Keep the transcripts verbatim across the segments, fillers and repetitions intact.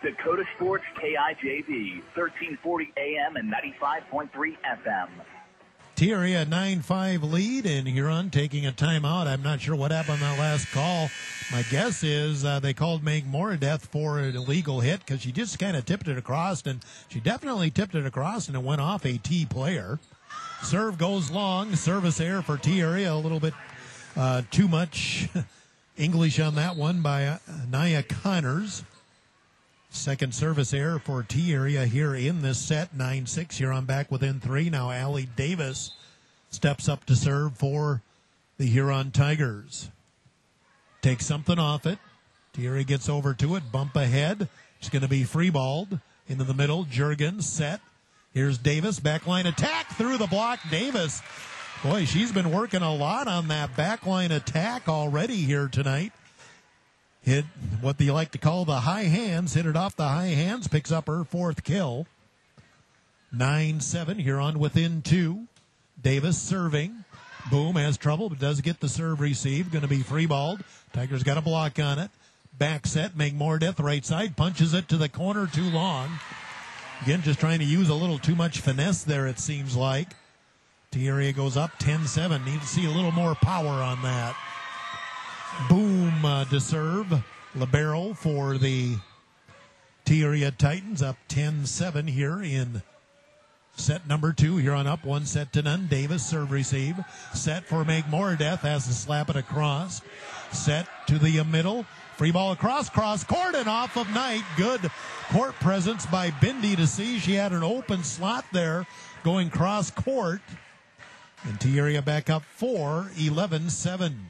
Dakota Sports K I J V, thirteen forty A M and ninety-five point three F M. Thierry a nine five lead, and Huron taking a timeout. I'm not sure what happened on that last call. My guess is uh, they called Meg Moradeth for an illegal hit because she just kind of tipped it across, and she definitely tipped it across, and it went off a T player. Serve goes long. Service error for Thierry. A little bit uh, too much English on that one by uh, Nia Connors. Second service error for T area here in this set. nine six. Huron back within three. Now Allie Davis steps up to serve for the Huron Tigers. Takes something off it. T area gets over to it. Bump ahead. It's going to be free balled into the middle. Jurgens set. Here's Davis. Backline attack through the block. Davis. Boy, she's been working a lot on that backline attack already here tonight. Hit what they like to call the high hands. Hit it off the high hands. Picks up her fourth kill. nine seven. Huron within two. Davis serving. Boom has trouble, but does get the serve received. Going to be free balled. Tigers got a block on it. Back set. Meg Moradeth right side. Punches it to the corner too long. Again, just trying to use a little too much finesse there, it seems like. T area goes up ten seven. Need to see a little more power on that. Boom uh, to serve. Libero for the T area Titans up ten seven here in set number two. Here on up one set to none. Davis serve receive. Set for Meg Moradeth. Has to slap it across. Set to the middle. Free ball across. Cross court and off of Knight. Good court presence by Bindi to see. She had an open slot there going cross court. And T area back up four. eleven seven.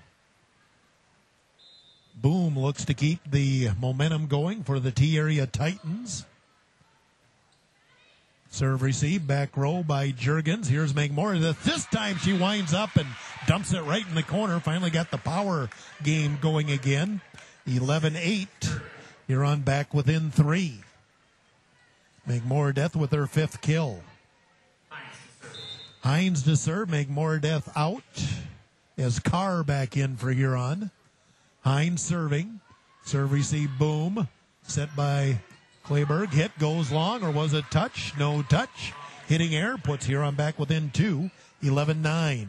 Boom looks to keep the momentum going for the T area Titans. Serve receive, back row by Jurgens. Here's Meg Moradeth. This time she winds up and dumps it right in the corner. Finally got the power game going again. eleven eight. Huron back within three. Meg Moradeth with her fifth kill. Hines to serve. Meg Moradeth out. As Carr back in for Huron. Hines serving. Serve receive, boom. Set by Clayberg. Hit goes long, or was it touch? No touch. Hitting air puts Huron back within two. eleven nine.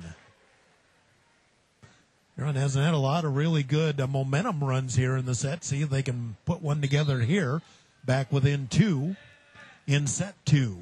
Huron hasn't had a lot of really good uh, momentum runs here in the set. See if they can put one together here. Back within two in set two.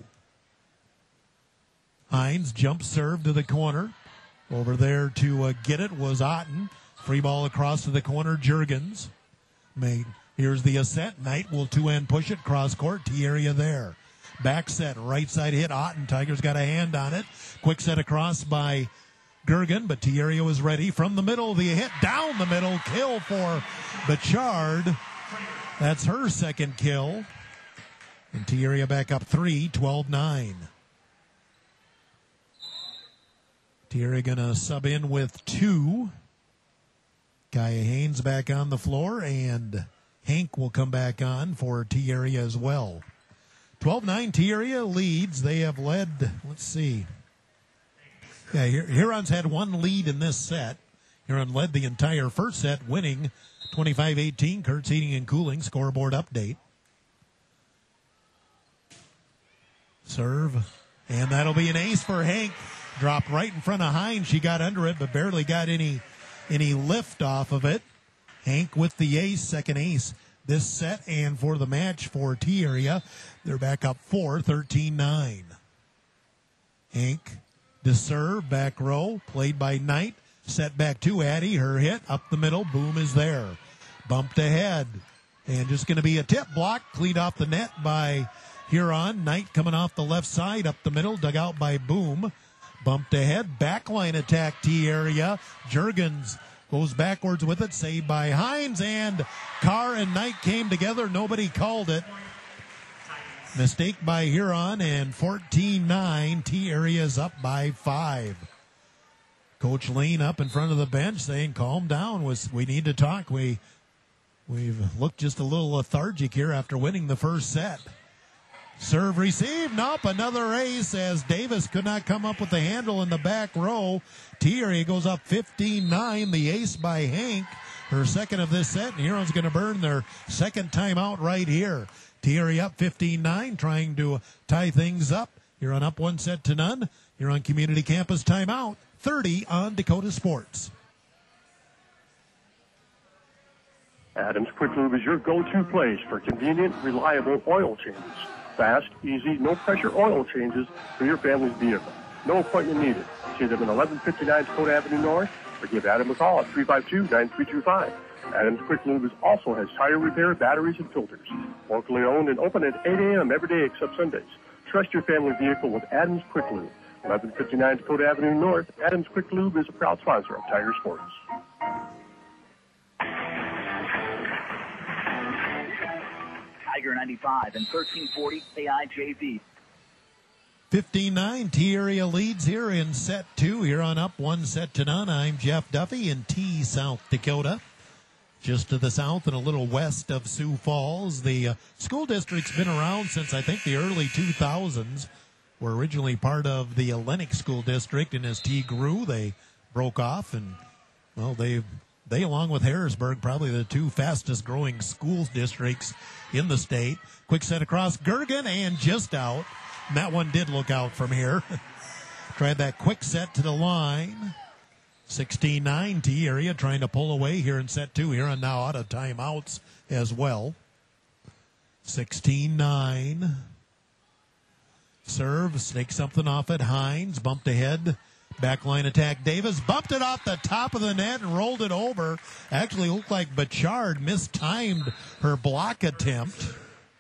Hines jump serve to the corner. Over there to uh, get it was Otten. Free ball across to the corner, Jurgens. Made. Here's the set. Knight will two-end push it. Cross court. T area there. Back set. Right side hit. Otten. Tigers got a hand on it. Quick set across by Gergen, but T area was ready. From the middle, the hit down the middle. Kill for Bichard. That's her second kill. And T area back up three. twelve nine. T area going to sub in with two. Kaya Haynes back on the floor, and Hank will come back on for T area as well. twelve nine, T area leads. They have led, let's see. Yeah, Huron's had one lead in this set. Huron led the entire first set, winning twenty-five eighteen. Kurtz Heating and Cooling scoreboard update. Serve, and that'll be an ace for Hank. Dropped right in front of Hines. She got under it, but barely got any any lift off of it. Hank with the ace, second ace this set and for the match for T area. They're back up four, thirteen nine. Hank to serve, back row, played by Knight. Set back to Addie, her hit, up the middle, boom is there. Bumped ahead, and just going to be a tip block, cleaned off the net by Huron. Knight coming off the left side, up the middle, dug out by Boom. Bumped ahead, backline attack T area. Jurgens goes backwards with it, saved by Hines, and Carr and Knight came together. Nobody called it. Mistake by Huron, and fourteen nine. T area's up by five. Coach Lane up in front of the bench saying, calm down. We need to talk. We, we've looked just a little lethargic here after winning the first set. Serve receive. Nope, another ace as Davis could not come up with the handle in the back row. T area goes up fifteen nine. The ace by Hank, her second of this set. And Huron's going to burn their second timeout right here. Thierry up fifteen nine, trying to tie things up. You're on up one set to none. You're on Community Campus timeout. thirty on Dakota Sports. Adams Quick Lube is your go-to place for convenient, reliable oil changes. Fast, easy, no-pressure oil changes for your family's vehicle. No appointment needed. See them in eleven fifty-nine Dakota Avenue North or give Adam a call at three five two, nine three two five. Adams Quick Lube is also has tire repair, batteries, and filters. Locally owned and open at eight a.m. every day except Sundays. Trust your family vehicle with Adams Quick Lube. eleven fifty-nine Dakota Avenue North. Adams Quick Lube is a proud sponsor of Tiger Sports. Tiger ninety-five and thirteen forty K I J V. fifteen nine, T-Area leads here in set two. Here on up one set to none. I'm Jeff Duffy in T, South Dakota. Just to the south and a little west of Sioux Falls. The uh, school district's been around since, I think, the early two thousands. Were originally part of the Lennox School District, and as T grew, they broke off, and, well, they, they along with Harrisburg, probably the two fastest-growing school districts in the state. Quick set across Gergen, and just out. And that one did look out from here. Tried that quick set to the line. sixteen nine T-Area trying to pull away here in set two. Here and now out of timeouts as well. sixteen nine. Serve, snake something off at Hines. Bumped ahead. Backline attack. Davis bumped it off the top of the net and rolled it over. Actually looked like Bachard mistimed her block attempt.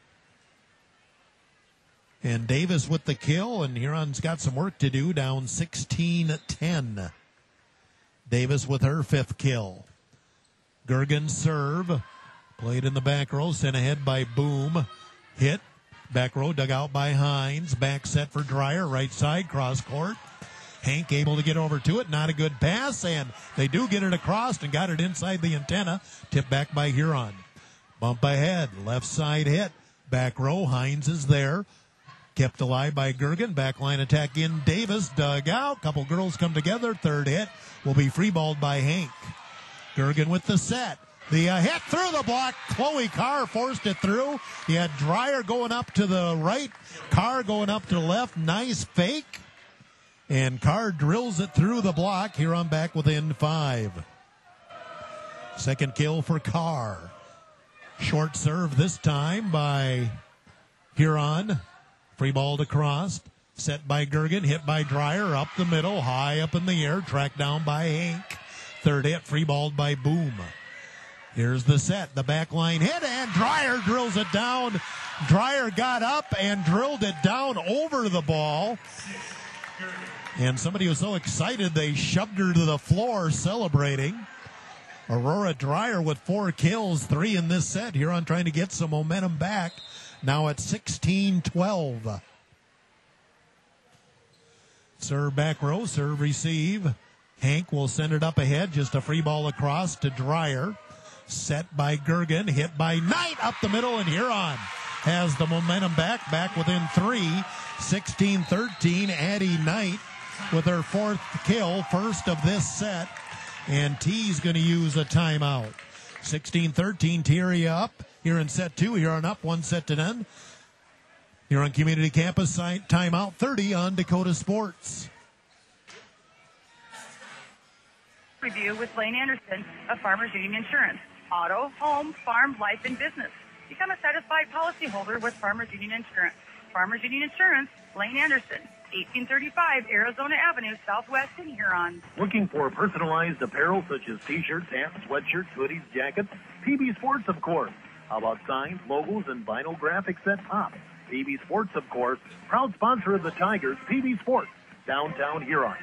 And Davis with the kill, and Huron's got some work to do, down sixteen ten. Davis with her fifth kill. Gergen serve. Played in the back row, sent ahead by Boom. Hit. Back row dug out by Hines. Back set for Dreyer, right side, cross court. Hank able to get over to it. Not a good pass, and they do get it across and got it inside the antenna. Tipped back by Huron. Bump ahead. Left side hit. Back row. Hines is there. Kept alive by Gergen. Backline attack in. Davis dug out. Couple girls come together. Third hit will be free-balled by Hank. Gergen with the set. The uh, hit through the block. Chloe Carr forced it through. You had Dreyer going up to the right. Carr going up to the left. Nice fake. And Carr drills it through the block. Huron back within five. Second kill for Carr. Short serve this time by Huron. Free ball to cross. Set by Gergen. Hit by Dreyer. Up the middle. High up in the air. Tracked down by Hank. Third hit. Free balled by Boom. Here's the set. The back line hit, and Dreyer drills it down. Dreyer got up and drilled it down over the ball. And somebody was so excited they shoved her to the floor celebrating. Aurora Dreyer with four kills, three in this set. Huron trying to get some momentum back. Now at sixteen twelve. Serve back row, serve receive. Hank will send it up ahead. Just a free ball across to Dreyer. Set by Gergen, hit by Knight up the middle, and Huron has the momentum back, back within three. sixteen thirteen, Addie Knight with her fourth kill, first of this set, and T's going to use a timeout. sixteen thirteen, Thierry up here in set two. Huron up one set to none. Here on Community Campus, timeout thirty on Dakota Sports. Review with Lane Anderson of Farmers Union Insurance. Auto, home, farm, life, and business. Become a satisfied policyholder with Farmers Union Insurance. Farmers Union Insurance, Lane Anderson, eighteen thirty-five Arizona Avenue, Southwest in Huron. Looking for personalized apparel such as t-shirts, hats, sweatshirts, hoodies, jackets? P B Sports, of course. How about signs, logos, and vinyl graphics that pop? P B Sports, of course, proud sponsor of the Tigers. P B Sports, downtown Huron.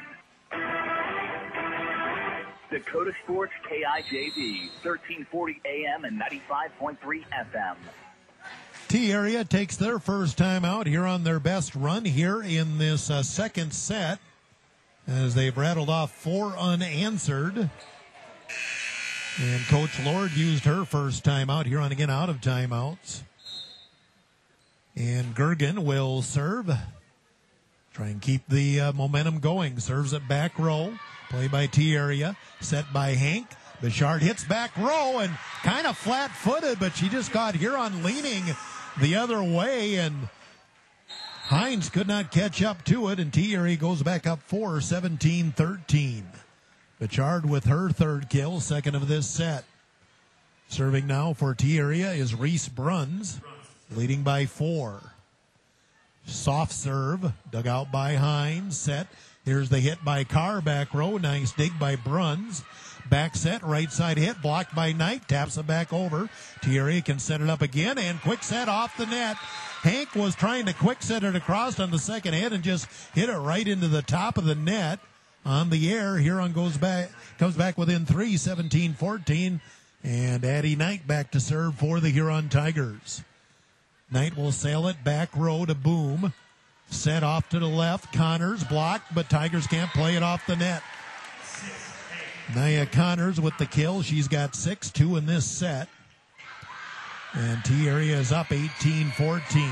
Dakota Sports K I J V, thirteen forty A M and ninety-five point three F M. T-Area takes their first time out here on their best run here in this uh, second set as they've rattled off four unanswered. And Coach Lord used her first time out. Huron again out of timeouts. And Gergen will serve. Try and keep the uh, momentum going. Serves at back row. Play by T-Area. Set by Hank. Bouchard hits back row and kind of flat-footed, but she just got Huron leaning the other way, and Hines could not catch up to it, and T-Area goes back up four, seventeen thirteen. Bichard with her third kill, second of this set. Serving now for T-Area is Reese Bruns, leading by four. Soft serve, dug out by Hines, set. Here's the hit by Carr, back row, nice dig by Bruns. Back set, right side hit, blocked by Knight, taps it back over. T-Area can set it up again, and quick set off the net. Hank was trying to quick set it across on the second hit and just hit it right into the top of the net on the air. Huron goes back, comes back within three, seventeen fourteen, and Addie Knight back to serve for the Huron Tigers. Knight will sail it back row to Boom. Set off to the left, Connors blocked, but Tigers can't play it off the net. Nia Connors with the kill. She's got six, two in this set. And T-Area is up eighteen fourteen.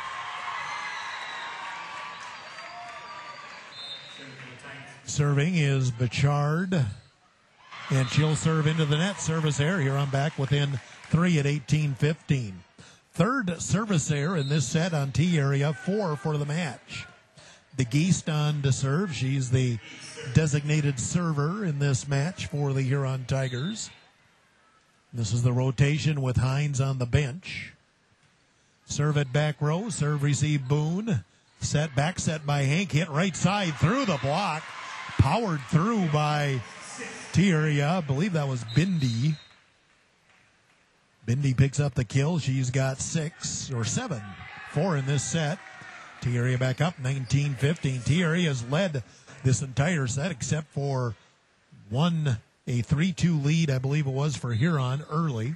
Serving is Bichard. And she'll serve into the net. Service error here on back within three at eighteen fifteen. Third service error in this set on T-Area, four for the match. DeGeest on to serve. She's the designated server in this match for the Huron Tigers. This is the rotation with Hines on the bench. Serve at back row. Serve receive Boone. Set back set by Hank. Hit right side through the block. Powered through by T-Area. I believe that was Bindi. Bindi picks up the kill. She's got six or seven. Four in this set. T-Area back up nineteen fifteen. T-Area has led this entire set except for one, a three two lead, I believe it was, for Huron early.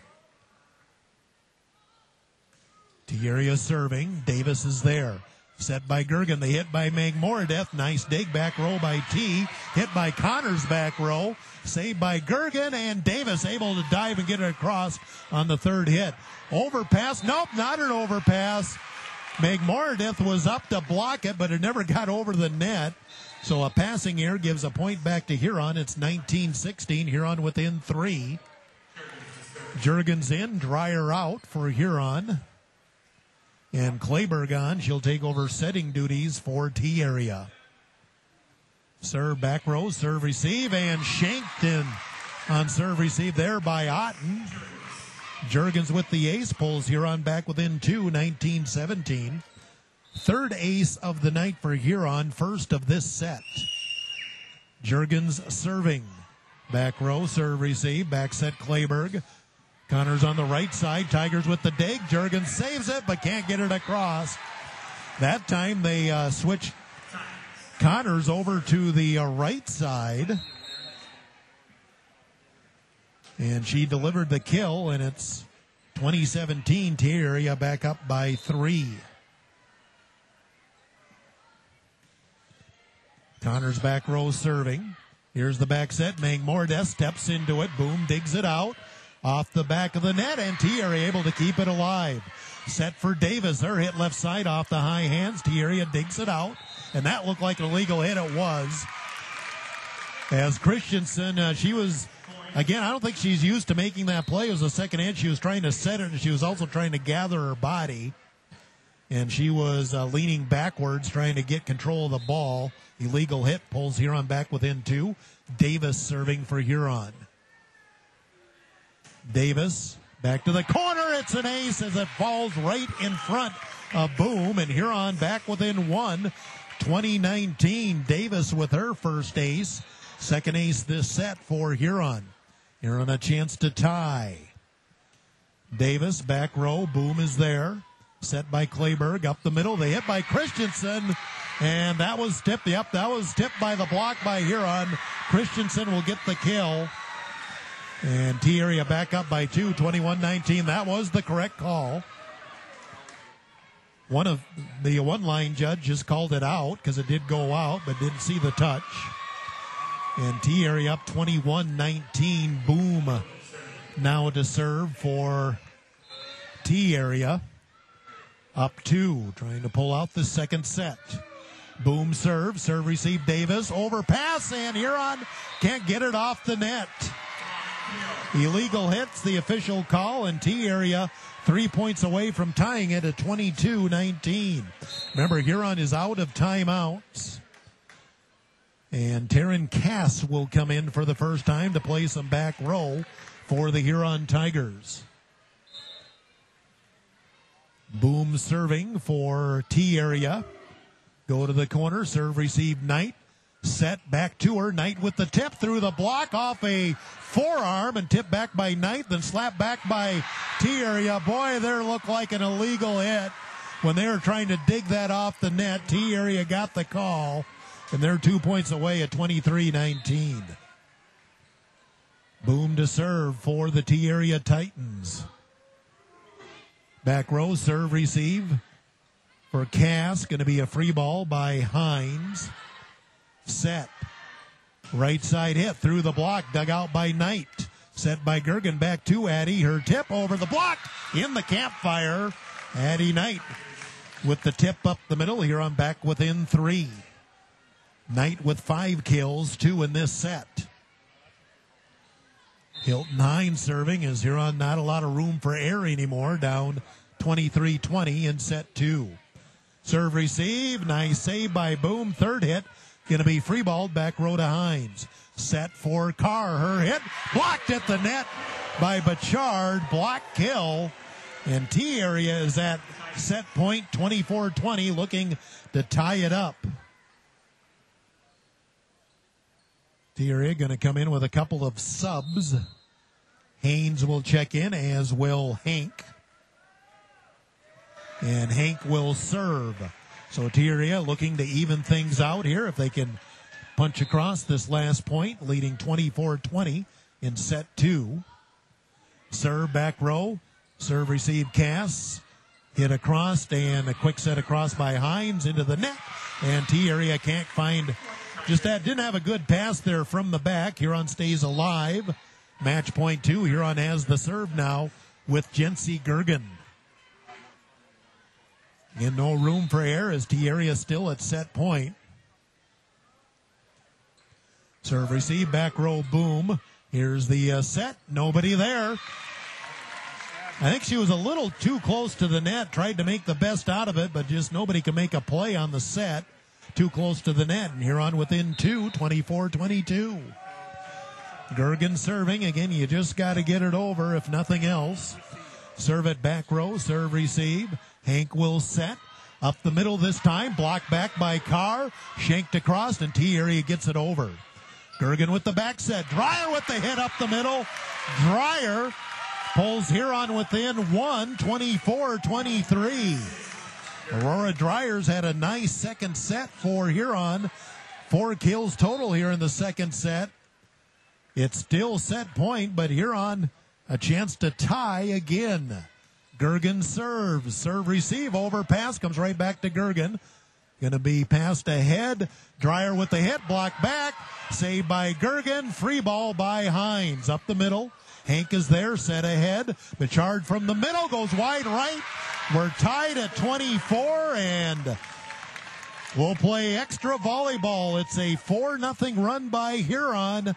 T-Area serving. Davis is there. Set by Gergen. The hit by Meg Moradeth. Nice dig. Back row by T. Hit by Connors back row. Saved by Gergen, and Davis able to dive and get it across on the third hit. Overpass. Nope, not an overpass. Meg Moradeth was up to block it, but it never got over the net. So a passing error gives a point back to Huron. It's nineteen sixteen. Huron within three. Jurgens in. Dreyer out for Huron. And Kleberg on. She'll take over setting duties for T-Area. Serve back row, serve receive, and shanked in on serve receive there by Otten. Jurgens with the ace, pulls Huron back within two, nineteen seventeen. Third ace of the night for Huron, first of this set. Jurgens serving. Back row, serve receive, back set Kleberg. Connors on the right side, Tigers with the dig. Jurgens saves it, but can't get it across. That time they uh, switch Connors over to the uh, right side. And she delivered the kill, and it's twenty seventeen. T-Area back up by three. Connors back row serving. Here's the back set. Meg Moradeth steps into it. Boom, digs it out. Off the back of the net, and T-Area able to keep it alive. Set for Davis. Her hit left side off the high hands. T-Area digs it out, and that looked like an illegal hit. It was. As Christensen, uh, she was, again, I don't think she's used to making that play. It was a second hit. She was trying to set it, and she was also trying to gather her body. And she was uh, leaning backwards, trying to get control of the ball. Illegal hit pulls Huron back within two. Davis serving for Huron. Davis back to the corner. It's an ace as it falls right in front of Boom, and Huron back within one. twenty nineteen. Davis with her first ace. Second ace this set for Huron. Huron a chance to tie. Davis back row. Boom is there. Set by Kleberg up the middle. They hit by Christensen, and that was tipped. Yep, that was tipped by the block by Huron. Christensen will get the kill. And T-Area back up by two, twenty-one nineteen. That was the correct call. One of the one-line judge just called it out because it did go out, but didn't see the touch. And T-Area up twenty-one nineteen. Boom now to serve for T-Area. Up two, trying to pull out the second set. Boom serve, serve receive Davis, overpass, and Huron can't get it off the net. Illegal hits, the official call, and T-Area three points away from tying it at twenty-two nineteen. Remember, Huron is out of timeouts. And Taryn Cass will come in for the first time to play some back row for the Huron Tigers. Boom serving for T-Area. Go to the corner, serve, receive, Knight. Set back to her. Knight with the tip through the block off a forearm and tipped back by Knight, then slapped back by T-Area. Boy, there looked like an illegal hit when they were trying to dig that off the net. T-Area got the call, and they're two points away at twenty-three nineteen. Boom to serve for the T-Area Titans. Back row, serve, receive for Cass. Going to be a free ball by Hines. Set. Right side hit through the block. Dug out by Knight. Set by Gergen. Back to Addie. Her tip over the block. In the campfire. Addie Knight with the tip up the middle. Here on back within three. Knight with five kills. Two in this set. Hilton Hines serving as Huron not a lot of room for air anymore. Down twenty-three twenty in set two. Serve receive. Nice save by Boom. Third hit. Going to be free balled back row to Hines. Set for Carr. Her hit blocked at the net by Bachard. Block kill. And T-Area is at set point twenty-four twenty, looking to tie it up. T-Area going to come in with a couple of subs. Haynes will check in, as will Hank. And Hank will serve. So T-Area looking to even things out here if they can punch across this last point, leading twenty-four twenty in set two. Serve back row. Serve receive Cass. Hit across and a quick set across by Hines into the net. And T-Area can't find just that. Didn't have a good pass there from the back. Huron stays alive. Match point two. Huron has the serve now with Jency Gergen. And no room for air as T-Area still at set point. Serve receive, back row, Boom. Here's the uh, set. Nobody there. I think she was a little too close to the net. Tried to make the best out of it, but just nobody can make a play on the set. Too close to the net. And Huron within two, twenty-four twenty-two. Gergen serving. Again, you just got to get it over if nothing else. Serve it back row. Serve receive. Hank will set. Up the middle this time. Blocked back by Carr. Shanked across, and T-Area gets it over. Gergen with the back set. Dreyer with the hit up the middle. Dreyer pulls Huron within one, twenty-four twenty-three. Aurora Dryers had a nice second set for Huron. Four kills total here in the second set. It's still set point, but Huron a chance to tie again. Gergen serves. Serve receive. Overpass. Comes right back to Gergen. Going to be passed ahead. Dreyer with the hit. Blocked back. Saved by Gergen. Free ball by Hines. Up the middle. Hank is there. Set ahead. Bachard from the middle. Goes wide right. We're tied at twenty-four, and we'll play extra volleyball. It's a four nothing run by Huron.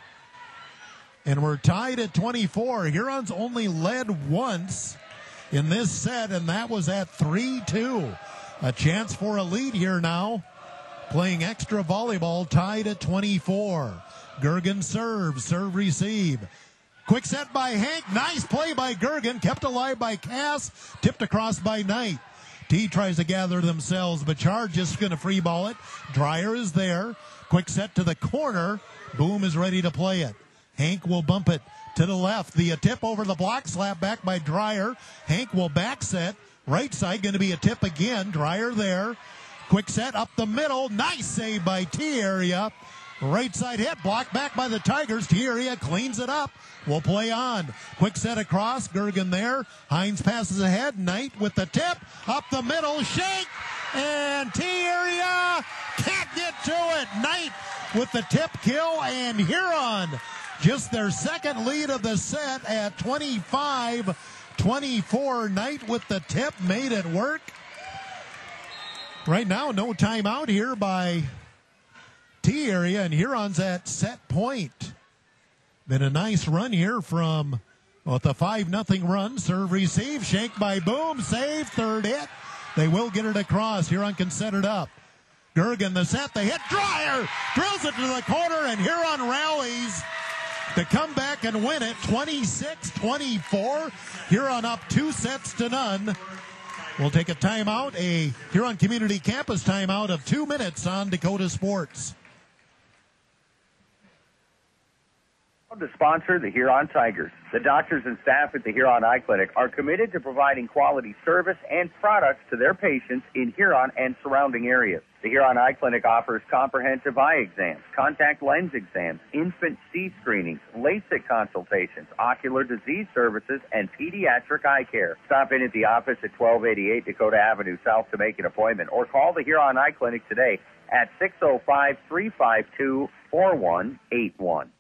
And we're tied at twenty-four. Huron's only led once in this set, and that was at three two. A chance for a lead here now. Playing extra volleyball, tied at twenty-four. Gergen serves, serve receive. Quick set by Hank. Nice play by Gergen. Kept alive by Cass. Tipped across by Knight. T tries to gather themselves. Bachard just going to free ball it. Dreyer is there. Quick set to the corner. Boom is ready to play it. Hank will bump it to the left. The tip over the block. Slap back by Dreyer. Hank will back set. Right side going to be a tip again. Dreyer there. Quick set up the middle. Nice save by T-Area. Right side hit. Blocked back by the Tigers. T-Area cleans it up. We'll play on. Quick set across. Gergen there. Hines passes ahead. Knight with the tip. Up the middle. Shake. And T-Area can't get to it. Knight with the tip kill. And Huron just their second lead of the set at twenty-five twenty-four. Knight with the tip made it work. Right now, no timeout here by T-Area, and Huron's at set point. Been a nice run here from with the five nothing run. Serve receive. Shank by Boom. Save. Third hit. They will get it across. Huron can set it up. Gergen the set. They hit. Dreyer drills it to the corner, and Huron rallies to come back and win it. twenty-six twenty-four. Huron up two sets to none. We'll take a timeout, a Huron Community Campus timeout of two minutes on Dakota Sports. To sponsor the Huron Tigers. The doctors and staff at the Huron Eye Clinic are committed to providing quality service and products to their patients in Huron and surrounding areas. The Huron Eye Clinic offers comprehensive eye exams, contact lens exams, infant C screenings, LASIK consultations, ocular disease services, and pediatric eye care. Stop in at the office at twelve eighty-eight Dakota Avenue South to make an appointment, or call the Huron Eye Clinic today at six oh five, three five two, four one eight one.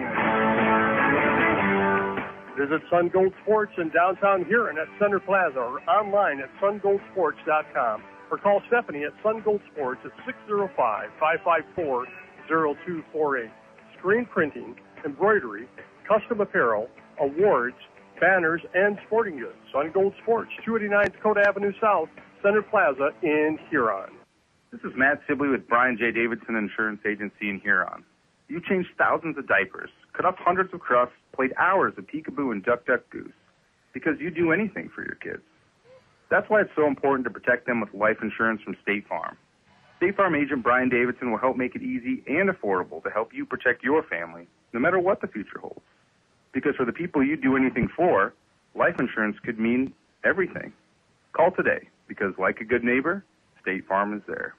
Visit Sun Gold Sports in downtown Huron at Center Plaza or online at sun gold sports dot com, or call Stephanie at Sun Gold Sports at six oh five, five five four, oh two four eight. Screen printing, embroidery, custom apparel, awards, banners, and sporting goods. Sun Gold Sports, two eighty-nine Dakota Avenue South, Center Plaza in Huron. This is Matt Sibley with Brian J. Davidson Insurance Agency in Huron. You changed thousands of diapers, cut off hundreds of crusts, played hours of peekaboo and duck duck goose, because you do anything for your kids. That's why it's so important to protect them with life insurance from State Farm. State Farm agent Brian Davidson will help make it easy and affordable to help you protect your family, no matter what the future holds. Because for the people you do anything for, life insurance could mean everything. Call today, because like a good neighbor, State Farm is there.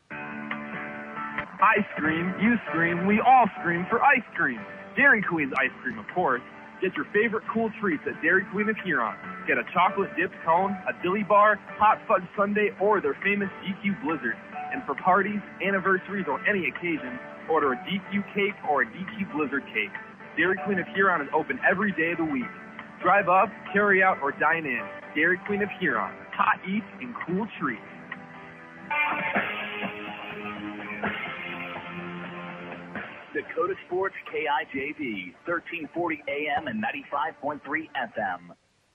I scream, you scream, we all scream for ice cream. Dairy Queen's ice cream, of course. Get your favorite cool treats at Dairy Queen of Huron. Get a chocolate dipped cone, a dilly bar, hot fudge sundae, or their famous D Q Blizzard. And for parties, anniversaries, or any occasion, order a D Q cake or a D Q Blizzard cake. Dairy Queen of Huron is open every day of the week. Drive up, carry out, or dine in. Dairy Queen of Huron. Hot eats and cool treats. Dakota Sports K I J V, thirteen forty A M and ninety-five point three F M.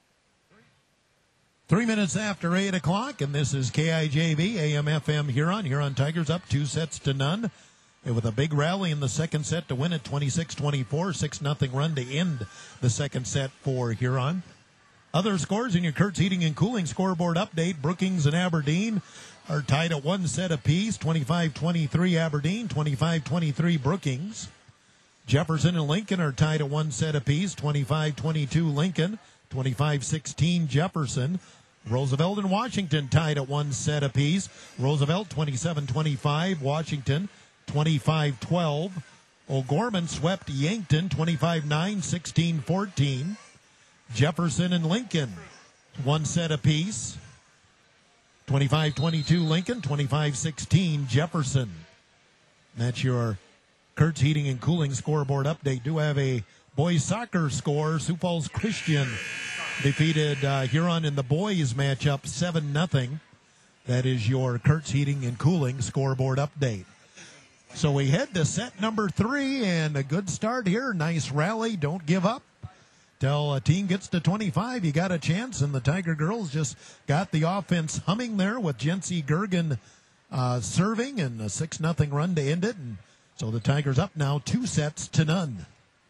Three minutes after eight o'clock, and this is K I J V, A M F M Huron. Huron Tigers up two sets to none, and with a big rally in the second set to win it, twenty-six twenty-four, six nothing run to end the second set for Huron. Other scores in your Kurtz Heating and Cooling scoreboard update: Brookings and Aberdeen are tied at one set apiece, twenty-five twenty-three Aberdeen, twenty-five twenty-three Brookings. Jefferson and Lincoln are tied at one set apiece, twenty-five twenty-two Lincoln, twenty-five sixteen Jefferson. Roosevelt and Washington tied at one set apiece. Roosevelt twenty-seven twenty-five, Washington twenty-five twelve. O'Gorman swept Yankton twenty-five nine, sixteen fourteen. Jefferson and Lincoln one set apiece. twenty-five twenty-two Lincoln, twenty-five sixteen Jefferson. That's your Kurtz Heating and Cooling scoreboard update. Do have a boys soccer score. Sioux Falls Christian defeated uh, Huron in the boys matchup seven nothing. That is your Kurtz Heating and Cooling scoreboard update. So we head to set number three, and a good start here. Nice rally. Don't give up. Till a team gets to twenty-five, you got a chance, and the Tiger girls just got the offense humming there with Jency Gergen uh, serving, and a six nothing run to end it. And so the Tigers up now two sets to none.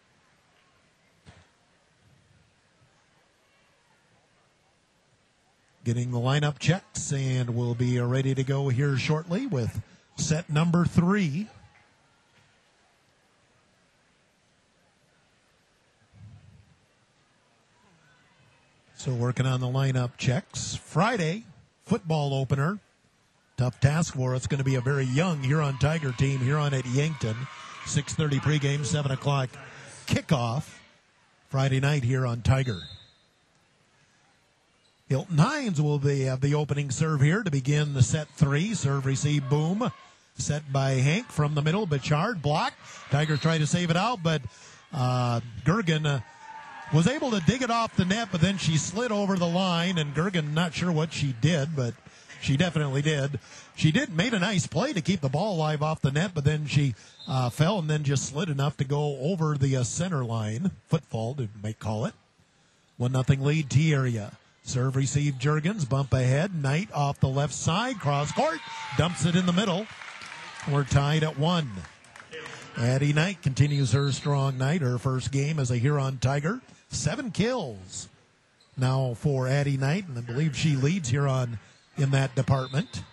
Getting the lineup checks, and we'll be ready to go here shortly with set number three. So working on the lineup checks. Friday, football opener. Tough task for us. It's going to be a very young Huron Tiger team here on at Yankton. six thirty pregame, seven o'clock kickoff. Friday night here on Tiger. Hilton Hines will be have the opening serve here to begin the set three. Serve receive boom. Set by Hank from the middle. Bichard block. Tigers try to save it out, but uh, Gergen uh, was able to dig it off the net, but then she slid over the line, and Gergen not sure what she did, but She definitely did. She did made a nice play to keep the ball alive off the net, but then she uh, fell and then just slid enough to go over the uh, center line. Footfall, they may call it. One nothing lead, T area. Serve received Jurgens, bump ahead. Knight off the left side, cross court, dumps it in the middle. We're tied at one. Addie Knight continues her strong night. Her first game as a Huron Tiger. Seven kills now for Addie Knight, and I believe she leads Huron in that department.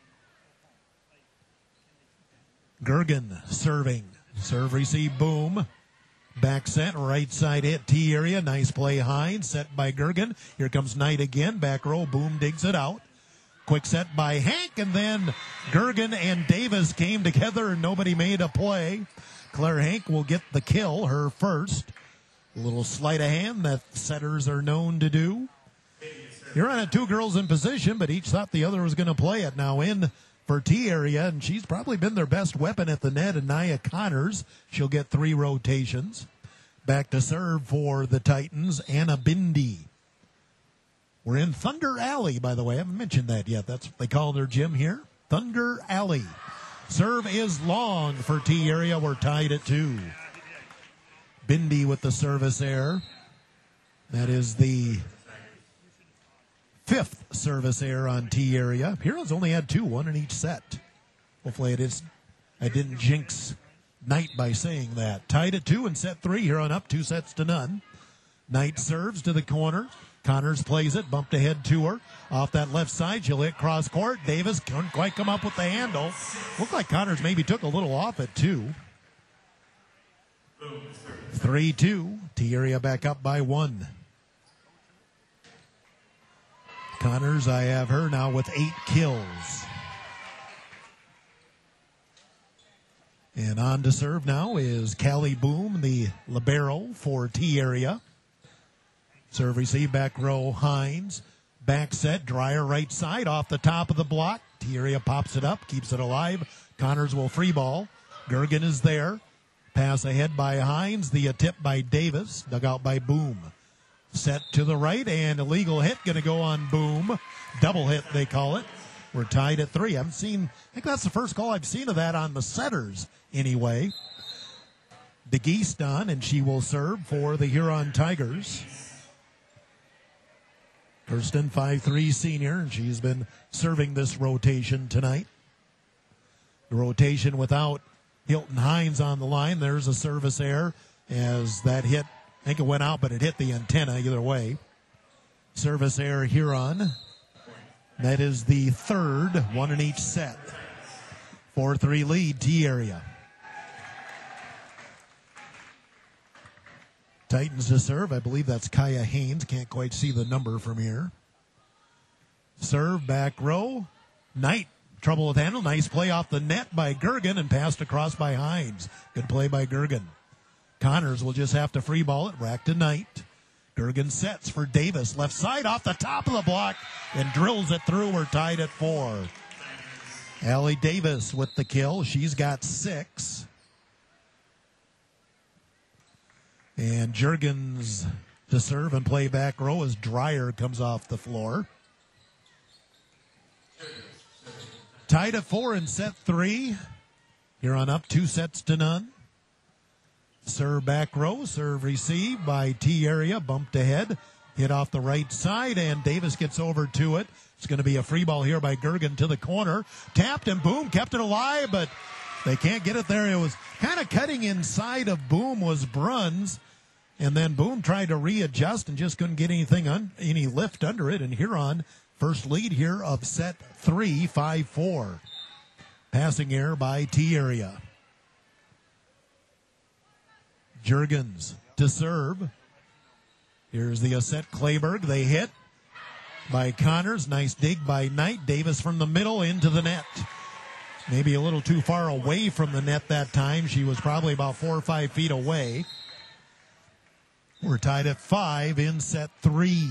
Gergen serving. Serve receive, Boom. Back set, right side hit, T area. Nice play, Hines. Set by Gergen. Here comes Knight again. Back row, Boom digs it out. Quick set by Hank, and then Gergen and Davis came together and nobody made a play. Claire Hank will get the kill, her first. A little sleight of hand that setters are known to do. You're on a two girls in position, but each thought the other was going to play it. Now in for T area, and she's probably been their best weapon at the net, Anaya Connors. She'll get three rotations. Back to serve for the Titans, Anna Bindi. We're in Thunder Alley, by the way. I haven't mentioned that yet. That's what they call their gym here. Thunder Alley. Serve is long for T area. We're tied at two. Bindi with the service error. That is the fifth service error on T area. Heroes only had two, one in each set. Hopefully it is. I didn't jinx Knight by saying that. Tied at two in set three. Huron up two sets to none. Knight serves to the corner. Connors plays it, bumped ahead to her. Off that left side, she'll hit cross court. Davis couldn't quite come up with the handle. Looked like Connors maybe took a little off it too. three two. T area back up by one. Connors, I have her now with eight kills. And on to serve now is Callie Boom, the libero for T area. Serve receive, back row, Hines. Back set, Dreyer right side off the top of the block. T area pops it up, keeps it alive. Connors will free ball. Gergen is there. Pass ahead by Hines. The uh, tip by Davis. Dug out by Boom. Set to the right, and illegal hit going to go on Boom. Double hit, they call it. We're tied at three. I haven't seen, I think that's the first call I've seen of that on the setters anyway. DeGeest on, and she will serve for the Huron Tigers. Kirsten, five three senior, and she's been serving this rotation tonight. The rotation without Hilton Hines on the line. There's a service error as that hit, I think it went out, but it hit the antenna either way. Service error Huron. That is the third, one in each set. four three lead, T area. Titans to serve. I believe that's Kaya Haynes. Can't quite see the number from here. Serve, back row. Knight, trouble with handle. Nice play off the net by Gergen and passed across by Hines. Good play by Gergen. Connors will just have to free ball it. Rack to Knight. Gergen sets for Davis. Left side off the top of the block and drills it through. We're tied at four. Allie Davis with the kill. She's got six. And Jurgens to serve and play back row as Dreyer comes off the floor. Tied at four in set three. Here on up, two sets to none. Serve back row, serve receive by T area, bumped ahead, hit off the right side, and Davis gets over to it. It's going to be a free ball here by Gergen to the corner. Tapped and Boom kept it alive, but they can't get it there. It was kind of cutting inside of Boom was Bruns, and then Boom tried to readjust and just couldn't get anything on, any lift under it, and Huron first lead here of set three, five four. Passing error by T area. Jurgens to serve. Here's the set Clayberg. They hit by Connors. Nice dig by Knight. Davis from the middle into the net. Maybe a little too far away from the net that time. She was probably about four or five feet away. We're tied at five in set three.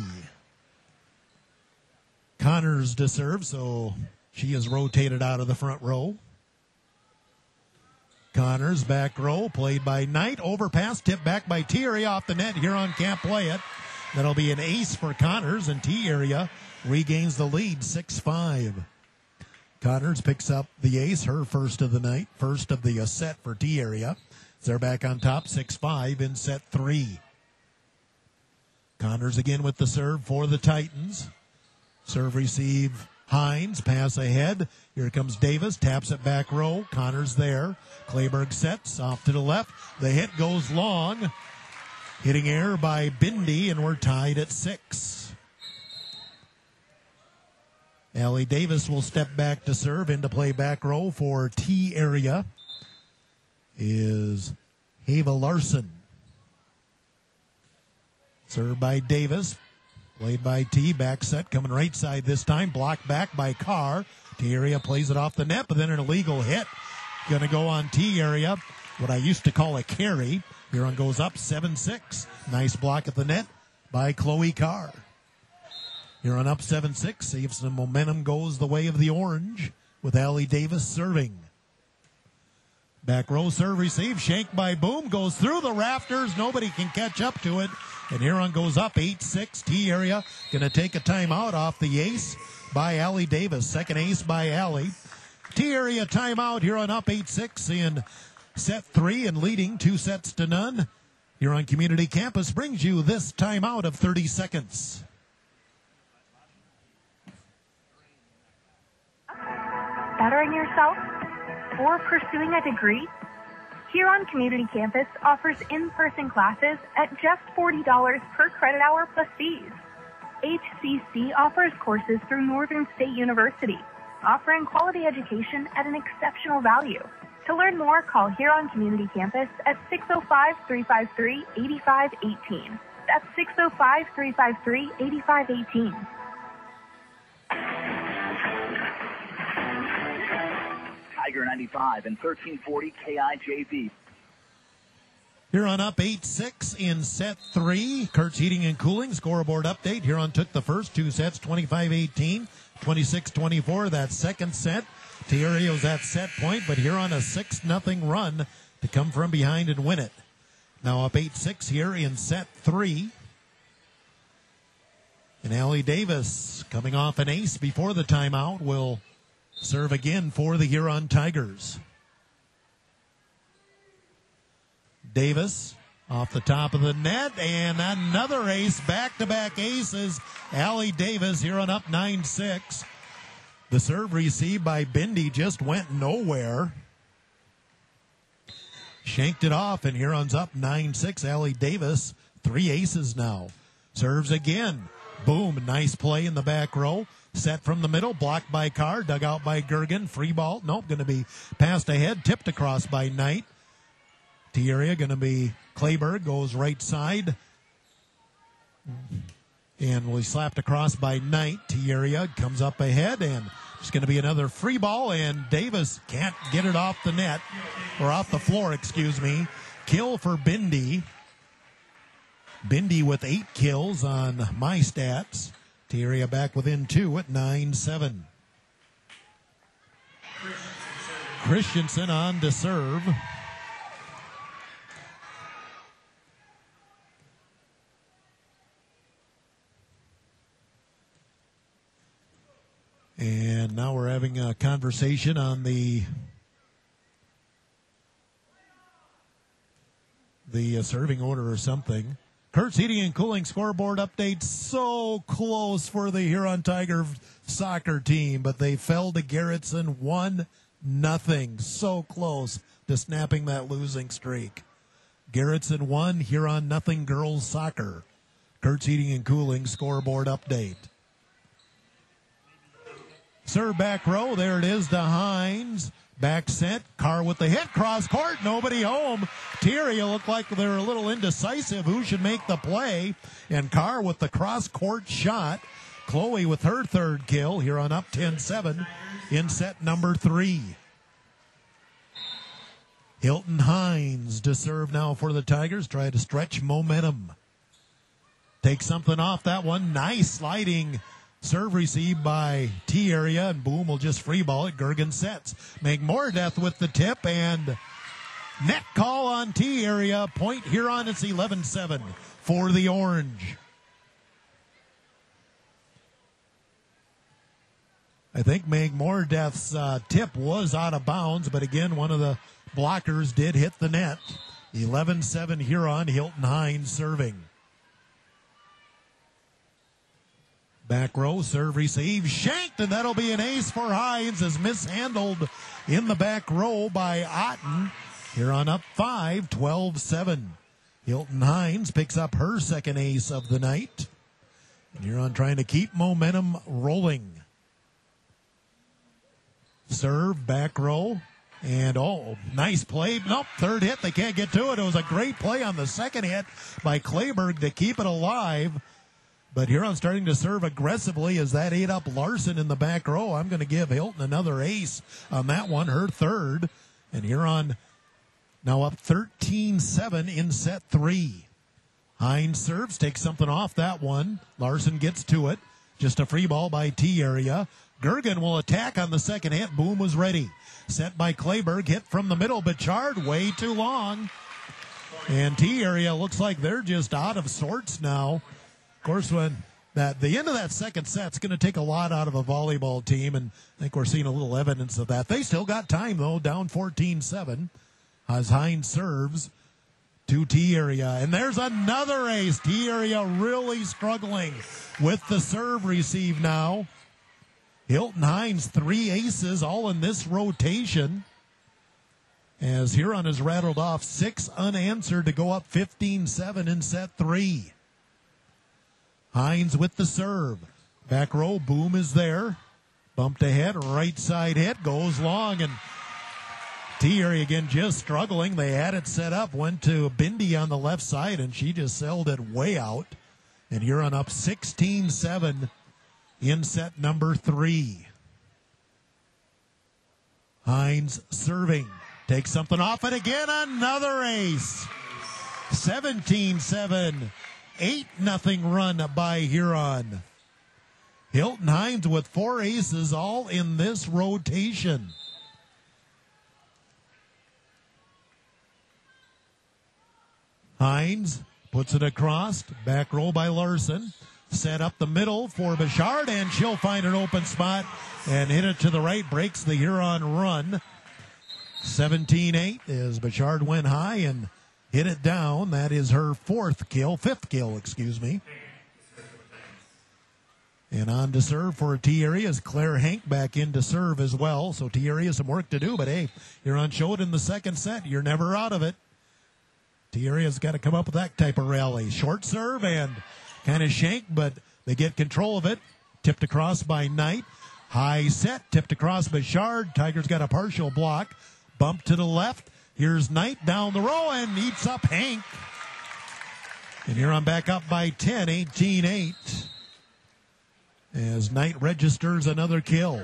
Connors to serve, so she is rotated out of the front row. Connors back row, played by Knight. Overpass, tipped back by Thierry off the net. Huron can't play it. That'll be an ace for Connors, and T Area regains the lead six five. Connors picks up the ace, her first of the night, first of the uh, set for T Area. They're back on top six five in set three. Connors again with the serve for the Titans. Serve receive Hines, pass ahead. Here comes Davis, taps it back row. Connors there. Kleberg sets off to the left. The hit goes long. Hitting error by Bindi, and we're tied at six. Allie Davis will step back to serve. Into play back row for T Area is Hava Larson. Served by Davis. Played by T. Back set coming right side this time. Blocked back by Carr. T Area plays it off the net, but then an illegal hit. Going to go on T Area. What I used to call a carry. Huron goes up seven six. Nice block at the net by Chloe Carr. Huron up seven six. See if some momentum goes the way of the Orange with Allie Davis serving. Back row serve receive. Shank by Boom. Goes through the rafters. Nobody can catch up to it. And Huron goes up eight six. T Area going to take a timeout off the ace by Allie Davis. Second ace by Allie. T Area timeout. Huron up eight six in set three and leading two sets to none. Huron Community Campus brings you this timeout of thirty seconds. Bettering yourself or pursuing a degree? Huron Community Campus offers in-person classes at just forty dollars per credit hour plus fees. H C C offers courses through Northern State University, offering quality education at an exceptional value. To learn more, call Huron Community Campus at six oh five, three five three, eight five one eight. That's six oh five, three five three, eight five one eight. Tiger ninety-five and thirteen forty K I J V. Huron up eight six in set three. Kurtz Heating and Cooling scoreboard update. Huron took the first two sets, twenty-five eighteen, twenty-six twenty-four. That second set, T Area was at set point, but Huron a six nothing run to come from behind and win it. Now up eight six here in set three. And Allie Davis, coming off an ace before the timeout, will serve again for the Huron Tigers. Davis off the top of the net, and another ace, back-to-back aces. Allie Davis, Huron up nine six. The serve received by Bindi just went nowhere. Shanked it off, and Huron's up nine six. Allie Davis, three aces now. Serves again. Boom, nice play in the back row. Set from the middle, blocked by Carr, dug out by Gergen. Free ball, nope, going to be passed ahead, tipped across by Knight. T Area going to be Kleberg, goes right side. And will be slapped across by Knight. T Area comes up ahead, and it's going to be another free ball, and Davis can't get it off the net, or off the floor, excuse me. Kill for Bindi. Bindi with eight kills on my stats. T Area back within two at nine seven. Christensen on to serve. And now we're having a conversation on the the uh, serving order or something. Kurtz Heating and Cooling scoreboard update. So close for the Huron Tiger soccer team, but they fell to Garrettson one nothing. So close to snapping that losing streak. Garrettson one, Huron nothing girls soccer. Kurtz Heating and Cooling scoreboard update. Serve back row. There it is to Hines. Back set. Carr with the hit. Cross court. Nobody home. T Area looked like they're a little indecisive. Who should make the play? And Carr with the cross court shot. Chloe with her third kill. Here on up ten seven in set number three. Hilton Hines to serve now for the Tigers. Try to stretch momentum. Take something off that one. Nice sliding serve received by T Area, and Boom will just free ball it. Gergen sets. McMoredeath with the tip, and net call on T Area. Point Huron, it's eleven seven for the Orange. I think Meg Moredeath's uh, tip was out of bounds, but again, one of the blockers did hit the net. eleven seven Huron, Hilton Hines serving. Back row, serve, receive, shanked, and that'll be an ace for Hines as mishandled in the back row by Otten. Huron up five, twelve seven. Hilton Hines picks up her second ace of the night. And Huron trying to keep momentum rolling. Serve, back row, and oh, nice play. Nope, third hit, they can't get to it. It was a great play on the second hit by Kleberg to keep it alive. But Huron starting to serve aggressively as that ate up Larson in the back row. I'm going to give Hilton another ace on that one, her third. And Huron now up thirteen seven in set three. Hines serves, takes something off that one. Larson gets to it. Just a free ball by T-Area. Gergen will attack on the second hit. Boom was ready. Set by Kleberg. Hit from the middle. Bichard way too long. And T-Area looks like they're just out of sorts now. Of course, when that the end of that second set's going to take a lot out of a volleyball team, and I think we're seeing a little evidence of that. They still got time, though, down fourteen seven as Hines serves to T-Area. And there's another ace. T-Area really struggling with the serve receive now. Hilton Hines, three aces, all in this rotation. As Huron has rattled off six unanswered to go up fifteen seven in set three. Hines with the serve. Back row, Boom is there. Bumped ahead, right side hit, goes long, and T-Area again just struggling. They had it set up, went to Bindi on the left side, and she just sailed it way out. And Huron up sixteen seven in set number three. Hines serving. Takes something off, and again another ace. seventeen seven. eight nothing run by Huron. Hilton Hines with four aces all in this rotation. Hines puts it across. Back row by Larson. Set up the middle for Bichard, and she'll find an open spot and hit it to the right. Breaks the Huron run. seventeen eight as Bichard went high and hit it down. That is her fourth kill, fifth kill, excuse me. And on to serve for T-Area is Claire Hank back in to serve as well. So T-Area some work to do, but hey, Huron showed in the second set. You're never out of it. T-Area's got to come up with that type of rally. Short serve and kind of shanked, but they get control of it. Tipped across by Knight. High set, tipped across by Bichard. Tigers got a partial block. Bump to the left. Here's Knight down the row and eats up Hank. And Huron back up by ten, eighteen eight. As Knight registers another kill.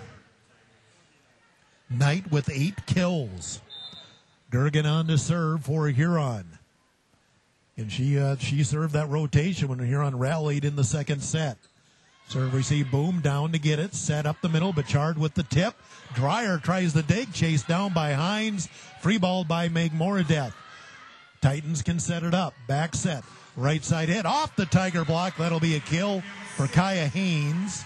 Knight with eight kills. Gergen on to serve for Huron. And she uh, she served that rotation when Huron rallied in the second set. Serve receive, Boom down to get it. Set up the middle. Bichard with the tip. Dreyer tries the dig. Chased down by Hines. Free ball by Meg Moradeath. Titans can set it up. Back set. Right side hit. Off the Tiger block. That'll be a kill for Kaya Haynes.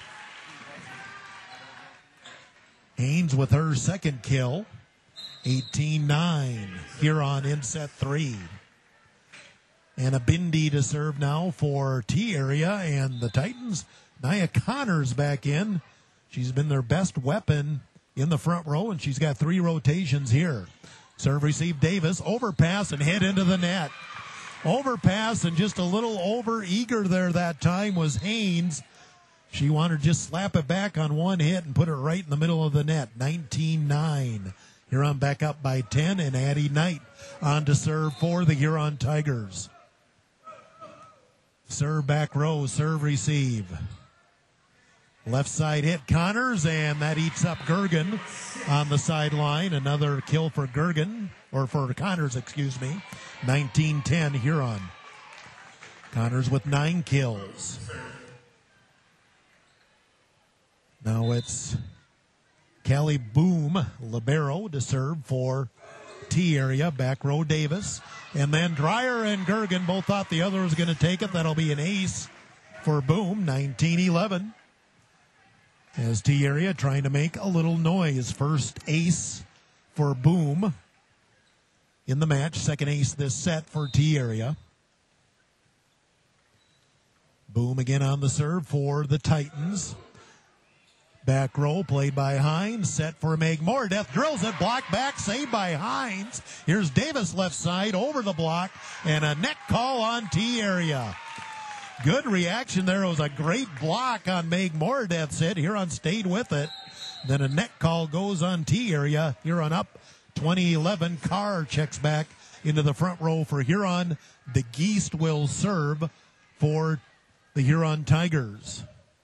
Haynes with her second kill. eighteen nine. Huron in set three. And a Bindi to serve now for T-Area. And the Titans, Nia Connors back in. She's been their best weapon in the front row, and she's got three rotations here. Serve receive Davis. Overpass and hit into the net. Overpass and just a little over eager there that time was Haynes. She wanted to just slap it back on one hit and put it right in the middle of the net. nineteen nine. Huron back up by ten, and Addie Knight on to serve for the Huron Tigers. Serve back row, serve receive. Left side hit Connors, and that eats up Gergen on the sideline. Another kill for Gergen, or for Connors, excuse me. nineteen ten Huron. Connors with nine kills. Now it's Callie Boom, libero, to serve for T-Area. Back row Davis. And then Dreyer and Gergen both thought the other was going to take it. That'll be an ace for Boom, nineteen eleven. As T-Area trying to make a little noise. First ace for Boom in the match. Second ace this set for T-Area. Boom again on the serve for the Titans. Back row played by Hines. Set for Meg Moradeth. Drills it. Block back. Saved by Hines. Here's Davis left side over the block. And a net call on T-Area. Good reaction there. It was a great block on Meg Moradeth's hit. Huron stayed with it. Then a net call goes on T-Area. Huron up twenty eleven. Carr checks back into the front row for Huron. The Geest will serve for the Huron Tigers.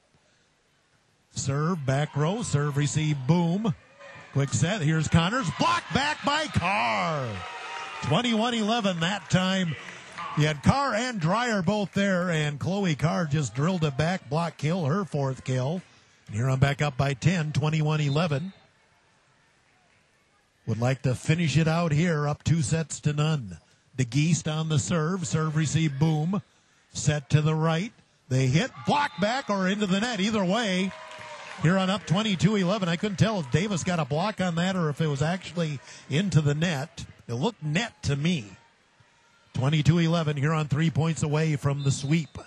Serve, back row, serve, receive, Boom. Quick set, here's Connors. Blocked back by Carr. twenty-one eleven that time. You had Carr and Dreyer both there, and Chloe Carr just drilled it back. Block kill, her fourth kill. And Huron back up by ten, twenty-one eleven. Would like to finish it out here, up two sets to none. The Geest on the serve. Serve, receive, Boom. Set to the right. They hit, block back, or into the net. Either way, Huron up twenty-two eleven. I couldn't tell if Davis got a block on that or if it was actually into the net. It looked net to me. twenty-two eleven, Huron three points away from the sweep.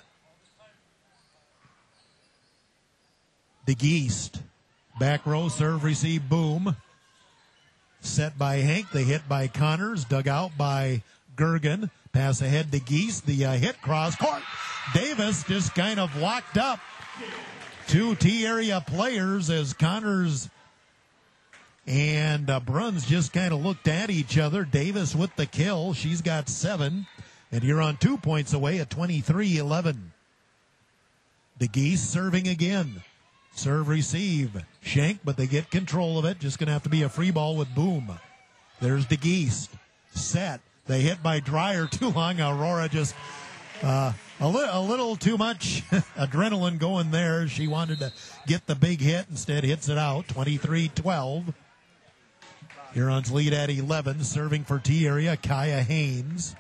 The Geest. Back row, serve, receive, Boom. Set by Hank. The hit by Connors. Dug out by Gergen. Pass ahead to Geest. The uh, hit cross court. Davis just kind of locked up two T-Area players as Connors and uh, Bruns just kind of looked at each other. Davis with the kill. She's got seven. And you're on two points away at twenty-three eleven. The Geest serving again. Serve, receive. Shank, but they get control of it. Just going to have to be a free ball with Boom. There's the Geest. Set. They hit by Dreyer too long. Aurora just uh, a, li- a little too much adrenaline going there. She wanted to get the big hit. Instead hits it out. twenty-three twelve. Huron's lead at eleven. Serving for T-Area, Kaya Haynes.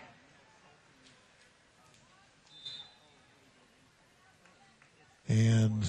And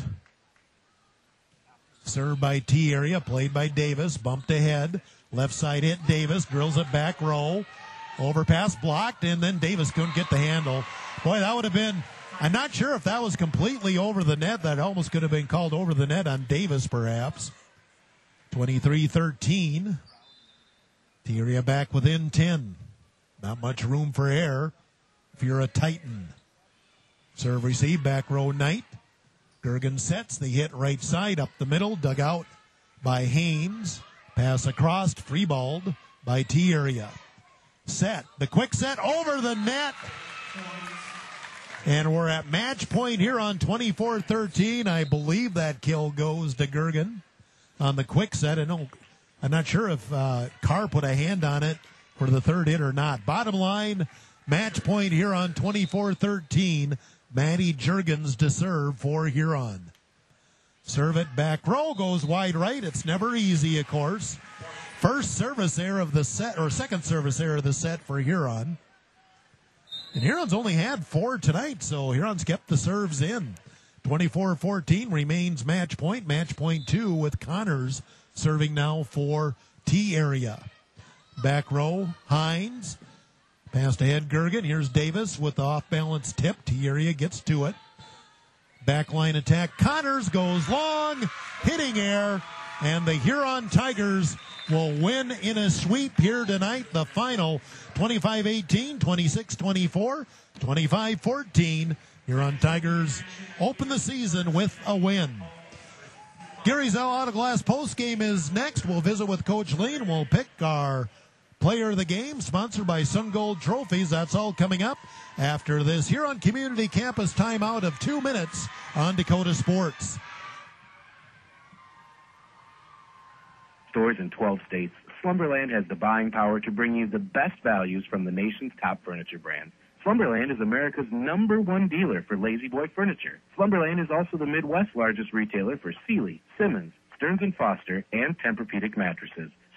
served by T-Area, played by Davis. Bumped ahead. Left side hit Davis. Drills it back row. Overpass blocked, and then Davis couldn't get the handle. Boy, that would have been, I'm not sure if that was completely over the net. That almost could have been called over the net on Davis, perhaps. twenty-three thirteen. T-Area back within ten. Not much room for error if you're a Titan. Serve, receive, back row, Knight. Gergen sets the hit right side up the middle. Dug out by Haynes. Pass across, free balled by T-Area. Set, the quick set over the net. And we're at match point here on twenty-four thirteen. I believe that kill goes to Gergen on the quick set. I know, I'm not sure if uh, Carr put a hand on it for the third hit or not. Bottom line, match point here on twenty-four thirteen. Maddie Jurgens to serve for Huron. Serve it back row, goes wide right. It's never easy, of course. First service error of the set, or second service error of the set for Huron. And Huron's only had four tonight, so Huron's kept the serves in. twenty-four fourteen remains match point. Match point two with Connors serving now for T-Area. Back row, Hines. Passed ahead, Gergen. Here's Davis with the off-balance tip. T-Area gets to it. Backline attack. Connors goes long, hitting air, and the Huron Tigers will win in a sweep here tonight. The final, twenty-five eighteen, twenty-six twenty-four, twenty-five fourteen. Huron Tigers open the season with a win. Gary Zell Auto Glass postgame is next. We'll visit with Coach Lean. We'll pick our player of the game, sponsored by Sun Gold Trophies. That's all coming up after this Huron Community Campus timeout of two minutes on Dakota Sports. Stores in twelve states, Slumberland has the buying power to bring you the best values from the nation's top furniture brands. Slumberland is America's number one dealer for Lazy Boy furniture. Slumberland is also the Midwest's largest retailer for Sealy, Simmons, Stearns and Foster, and Tempur-Pedic mattresses.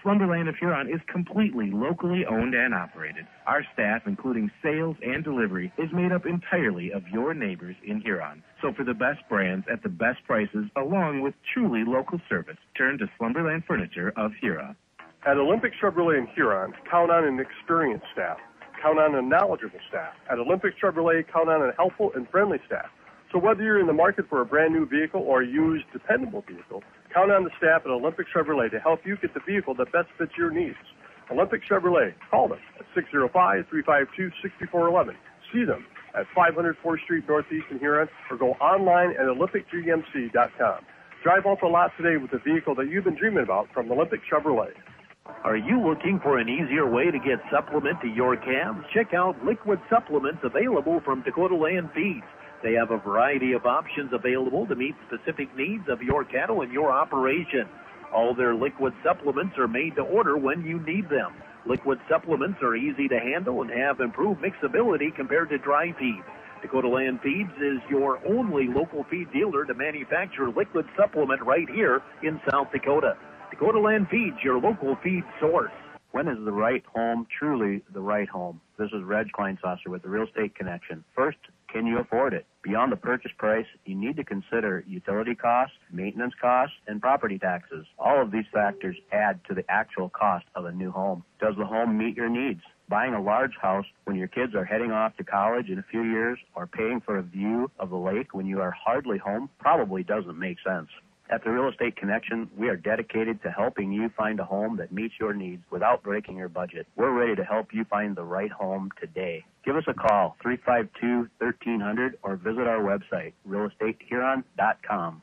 Slumberland of Huron is completely locally owned and operated. Our staff, including sales and delivery, is made up entirely of your neighbors in Huron. So for the best brands at the best prices, along with truly local service, turn to Slumberland Furniture of Huron. At Olympic Chevrolet in Huron, count on an experienced staff. Count on a knowledgeable staff. At Olympic Chevrolet, count on a helpful and friendly staff. So whether you're in the market for a brand new vehicle or a used, dependable vehicle, count on the staff at Olympic Chevrolet to help you get the vehicle that best fits your needs. Olympic Chevrolet. Call them at six oh five, three five two, six four one one. See them at five hundred fourth Street Northeast in Huron, or go online at olympic g m c dot com. Drive off the lot today with the vehicle that you've been dreaming about from Olympic Chevrolet. Are you looking for an easier way to get supplement to your calves? Check out liquid supplements available from Dakota Land Feeds. They have a variety of options available to meet specific needs of your cattle and your operation. All their liquid supplements are made to order when you need them. Liquid supplements are easy to handle and have improved mixability compared to dry feed. Dakota Land Feeds is your only local feed dealer to manufacture liquid supplement right here in South Dakota. Dakota Land Feeds, your local feed source. When is the right home truly the right home? This is Reg Kleinsasser with the Real Estate Connection. First, can you afford it? Beyond the purchase price, you need to consider utility costs, maintenance costs, and property taxes. All of these factors add to the actual cost of a new home. Does the home meet your needs? Buying a large house when your kids are heading off to college in a few years, or paying for a view of the lake when you are hardly home, probably doesn't make sense. At the Real Estate Connection, we are dedicated to helping you find a home that meets your needs without breaking your budget. We're ready to help you find the right home today. Give us a call, three five two, one three zero zero, or visit our website, real estate huron dot com.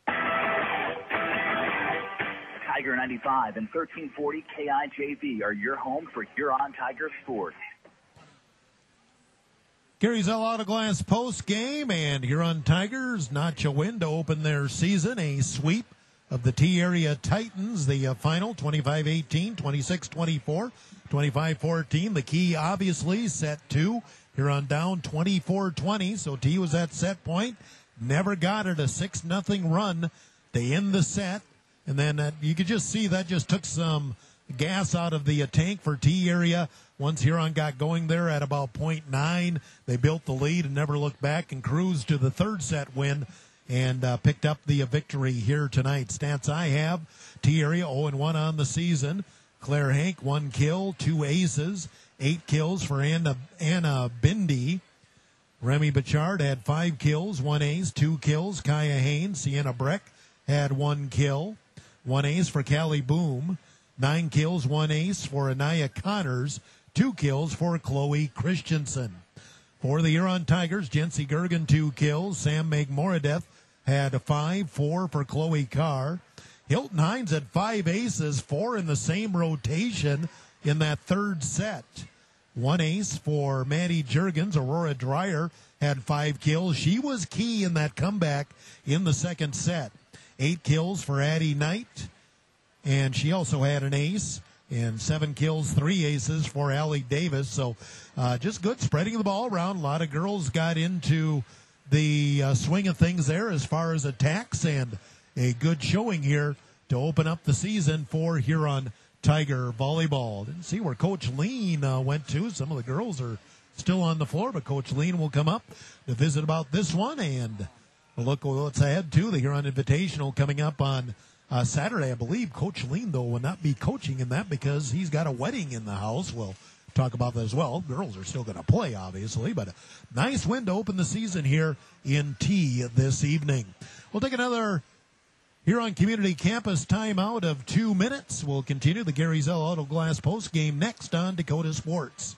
Tiger ninety-five and thirteen forty K I J V are your home for Huron Tiger sports. Gary Zell Auto Glass post game, and Huron Tigers notch a win to open their season. A sweep of the T-Area Titans. The uh, final twenty-five eighteen, twenty-six twenty-four, twenty-five fourteen. The key, obviously, set two. Huron down twenty-four twenty, so T was at set point. Never got it. A six nothing run to end the set. And then uh, you could just see that just took some gas out of the uh, tank for T-Area. Once Huron got going there at about point nine, they built the lead and never looked back and cruised to the third set win and uh, picked up the uh, victory here tonight. Stats I have, T-Area oh and one on the season. Claire Hank, one kill, two aces, eight kills for Anna, Anna Bindi. Remy Bichard had five kills, one ace, two kills. Kaya Haynes, Sienna Breck had one kill, one ace for Callie Boom. Nine kills, one ace for Anaya Connors. Two kills for Chloe Christensen. For the Huron Tigers, Jency Gergen, two kills. Sam Megmoradeth had a five, four for Chloe Carr. Hilton Hines had five aces, four in the same rotation in that third set. One ace for Maddie Jurgens. Aurora Dreyer had five kills. She was key in that comeback in the second set. Eight kills for Addie Knight, and she also had an ace. And seven kills, three aces for Allie Davis. So uh, just good spreading the ball around. A lot of girls got into the uh, swing of things there as far as attacks, and a good showing here to open up the season for Huron Tiger volleyball. Didn't see where Coach Lean uh, went to. Some of the girls are still on the floor, but Coach Lean will come up to visit about this one. And we'll look what's ahead to the Huron Invitational coming up on Uh, Saturday. I believe Coach Lean, though, will not be coaching in that because he's got a wedding in the house. We'll talk about that as well. Girls are still going to play, obviously, but a nice win to open the season here in T this evening. We'll take another Huron Community Campus timeout of two minutes. We'll continue the Gary Zell Auto Glass post game next on Dakota Sports.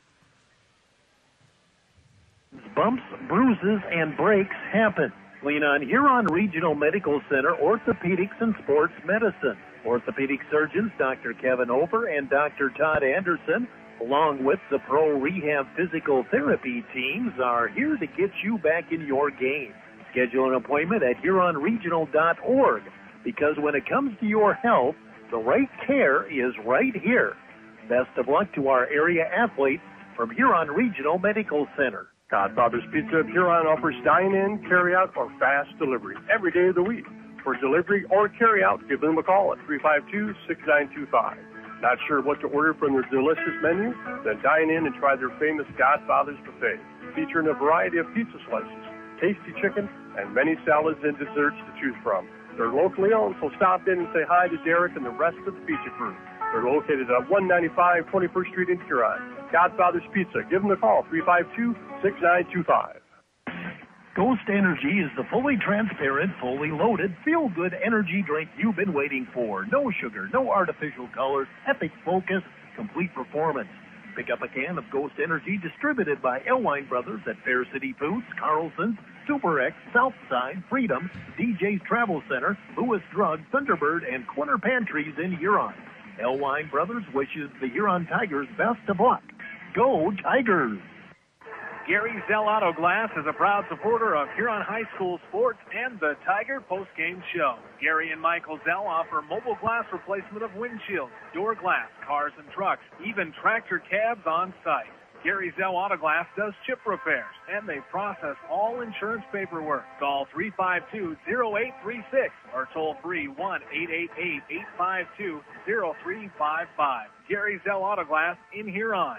Bumps, bruises, and breaks happen. Lean on Huron Regional Medical Center Orthopedics and Sports Medicine. Orthopedic surgeons Doctor Kevin Over and Doctor Todd Anderson, along with the Pro Rehab Physical Therapy teams, are here to get you back in your game. Schedule an appointment at huron regional dot org, because when it comes to your health, the right care is right here. Best of luck to our area athletes from Huron Regional Medical Center. Godfather's Pizza of Huron offers dine-in, carry-out, or fast delivery every day of the week. For delivery or carry-out, give them a call at three five two, six nine two five. Not sure what to order from their delicious menu? Then dine in and try their famous Godfather's Buffet, featuring a variety of pizza slices, tasty chicken, and many salads and desserts to choose from. They're locally owned, so stop in and say hi to Derek and the rest of the pizza crew. They're located at one ninety-five twenty-first Street in Huron. Godfather's Pizza. Give them a call, three five two, six nine two five. Ghost Energy is the fully transparent, fully loaded, feel-good energy drink you've been waiting for. No sugar, no artificial colors, epic focus, complete performance. Pick up a can of Ghost Energy distributed by Elwine Brothers at Fair City Foods, Carlson's, Super X, Southside, Freedom, D J's Travel Center, Lewis Drug, Thunderbird, and Corner Pantries in Huron. Elwine Brothers wishes the Huron Tigers best of luck. Go Tigers! Gary Zell Auto Glass is a proud supporter of Huron High School sports and the Tiger postgame show. Gary and Michael Zell offer mobile glass replacement of windshields, door glass, cars and trucks, even tractor cabs on site. Gary Zell Auto Glass does chip repairs, and they process all insurance paperwork. Call three five two, zero eight three six or toll free one eight eight eight, eight five two, zero three five five. Gary Zell Auto Glass in Huron.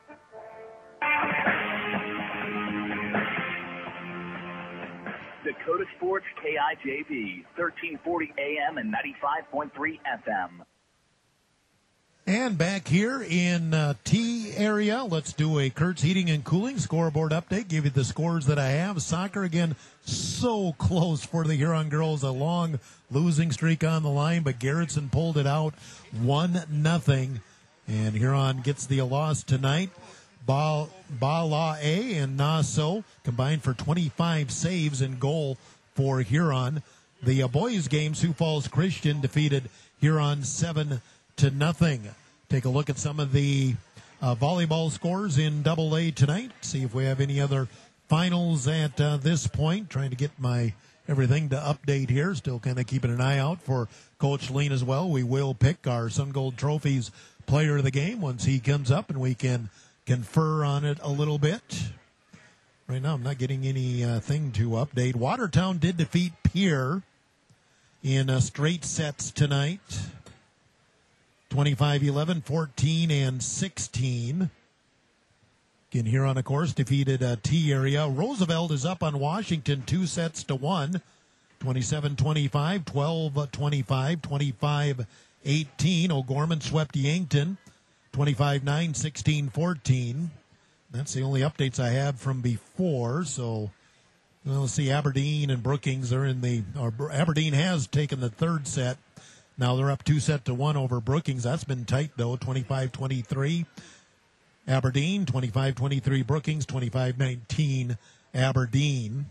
Dakota Sports K I J V, thirteen forty A M and ninety-five point three F M. And back here in uh, T area, let's do a Kurtz Heating and Cooling scoreboard update. Give you the scores that I have. Soccer again, so close for the Huron girls. A long losing streak on the line, but Garrettson pulled it out one nothing, and Huron gets the loss tonight. Ba Bala'e and Naso combined for twenty-five saves and goal for Huron. The uh, boys' game, Sioux Falls Christian defeated Huron seven to nothing. Take a look at some of the uh, volleyball scores in Double A tonight. See if we have any other finals at uh, this point. Trying to get my everything to update here. Still kind of keeping an eye out for Coach Lean as well. We will pick our Sun Gold Trophies player of the game once he comes up, and we can confer on it a little bit. Right now I'm not getting anything uh, thing to update. Watertown did defeat Pierre in uh, straight sets tonight. twenty-five eleven, fourteen, and sixteen. Again, Huron, of course, defeated uh, T area. Roosevelt is up on Washington two sets to one. twenty-seven twenty-five, twelve twenty-five, twenty-five eighteen. O'Gorman swept Yankton. twenty-five nine, sixteen fourteen. That's the only updates I have from before. So, well, let's see, Aberdeen and Brookings are in the, or Aberdeen has taken the third set. Now they're up two set to one over Brookings. That's been tight, though, twenty-five twenty-three. Aberdeen, twenty-five twenty-three Brookings, twenty-five nineteen Aberdeen.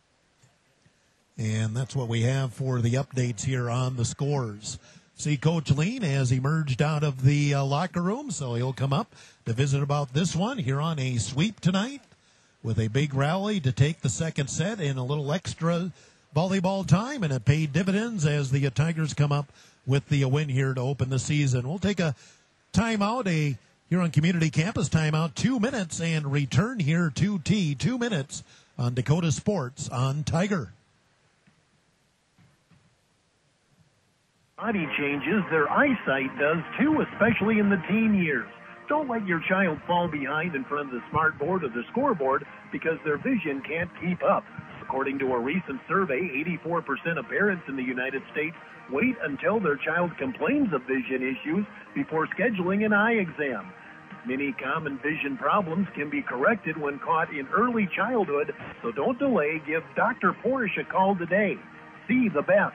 And that's what we have for the updates here on the scores. See, Coach Lean has emerged out of the uh, locker room, so he'll come up to visit about this one here on a sweep tonight with a big rally to take the second set and a little extra volleyball time, and it paid dividends as the uh, Tigers come up with the uh, win here to open the season. We'll take a timeout, a Huron Community Campus timeout, two minutes, and return here to T, two minutes on Dakota Sports on Tiger. Body changes, their eyesight does too, especially in the teen years. Don't let your child fall behind in front of the smart board or the scoreboard because their vision can't keep up. According to a recent survey, eighty-four percent of parents in the United States wait until their child complains of vision issues before scheduling an eye exam. Many common vision problems can be corrected when caught in early childhood, so don't delay. Give Doctor Porsche a call today. See the best.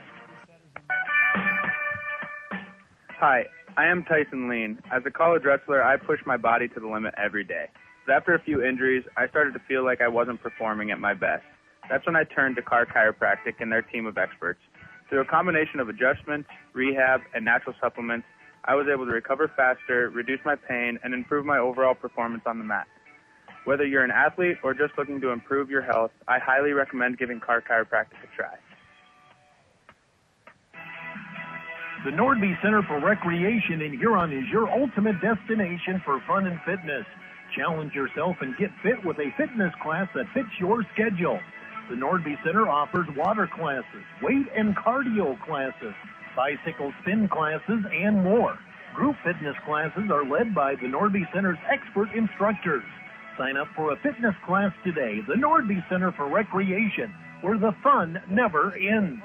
Hi, I am Tyson Lean. As a college wrestler, I push my body to the limit every day. But after a few injuries, I started to feel like I wasn't performing at my best. That's when I turned to Carr Chiropractic and their team of experts. Through a combination of adjustments, rehab, and natural supplements, I was able to recover faster, reduce my pain, and improve my overall performance on the mat. Whether you're an athlete or just looking to improve your health, I highly recommend giving Carr Chiropractic a try. The Nordby Center for Recreation in Huron is your ultimate destination for fun and fitness. Challenge yourself and get fit with a fitness class that fits your schedule. The Nordby Center offers water classes, weight and cardio classes, bicycle spin classes, and more. Group fitness classes are led by the Nordby Center's expert instructors. Sign up for a fitness class today. The Nordby Center for Recreation, where the fun never ends.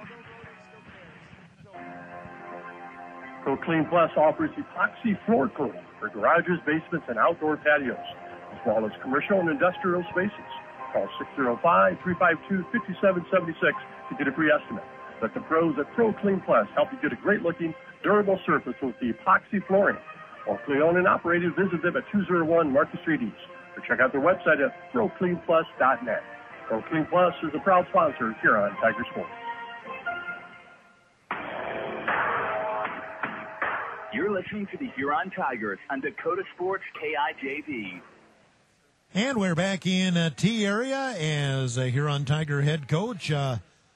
ProClean Plus offers epoxy floor coating for garages, basements, and outdoor patios, as well as commercial and industrial spaces. Call six oh five, three five two, five seven seven six to get a free estimate. Let the pros at ProClean Plus help you get a great-looking, durable surface with the epoxy flooring. Locally owned and operated, visit them at two oh one Market Street East, or check out their website at pro clean plus dot net. ProClean Plus is a proud sponsor here on Tiger Sports. You're listening to the Huron Tigers on Dakota Sports K I J V. And we're back in uh, T area as uh, Huron Tiger head coach, uh,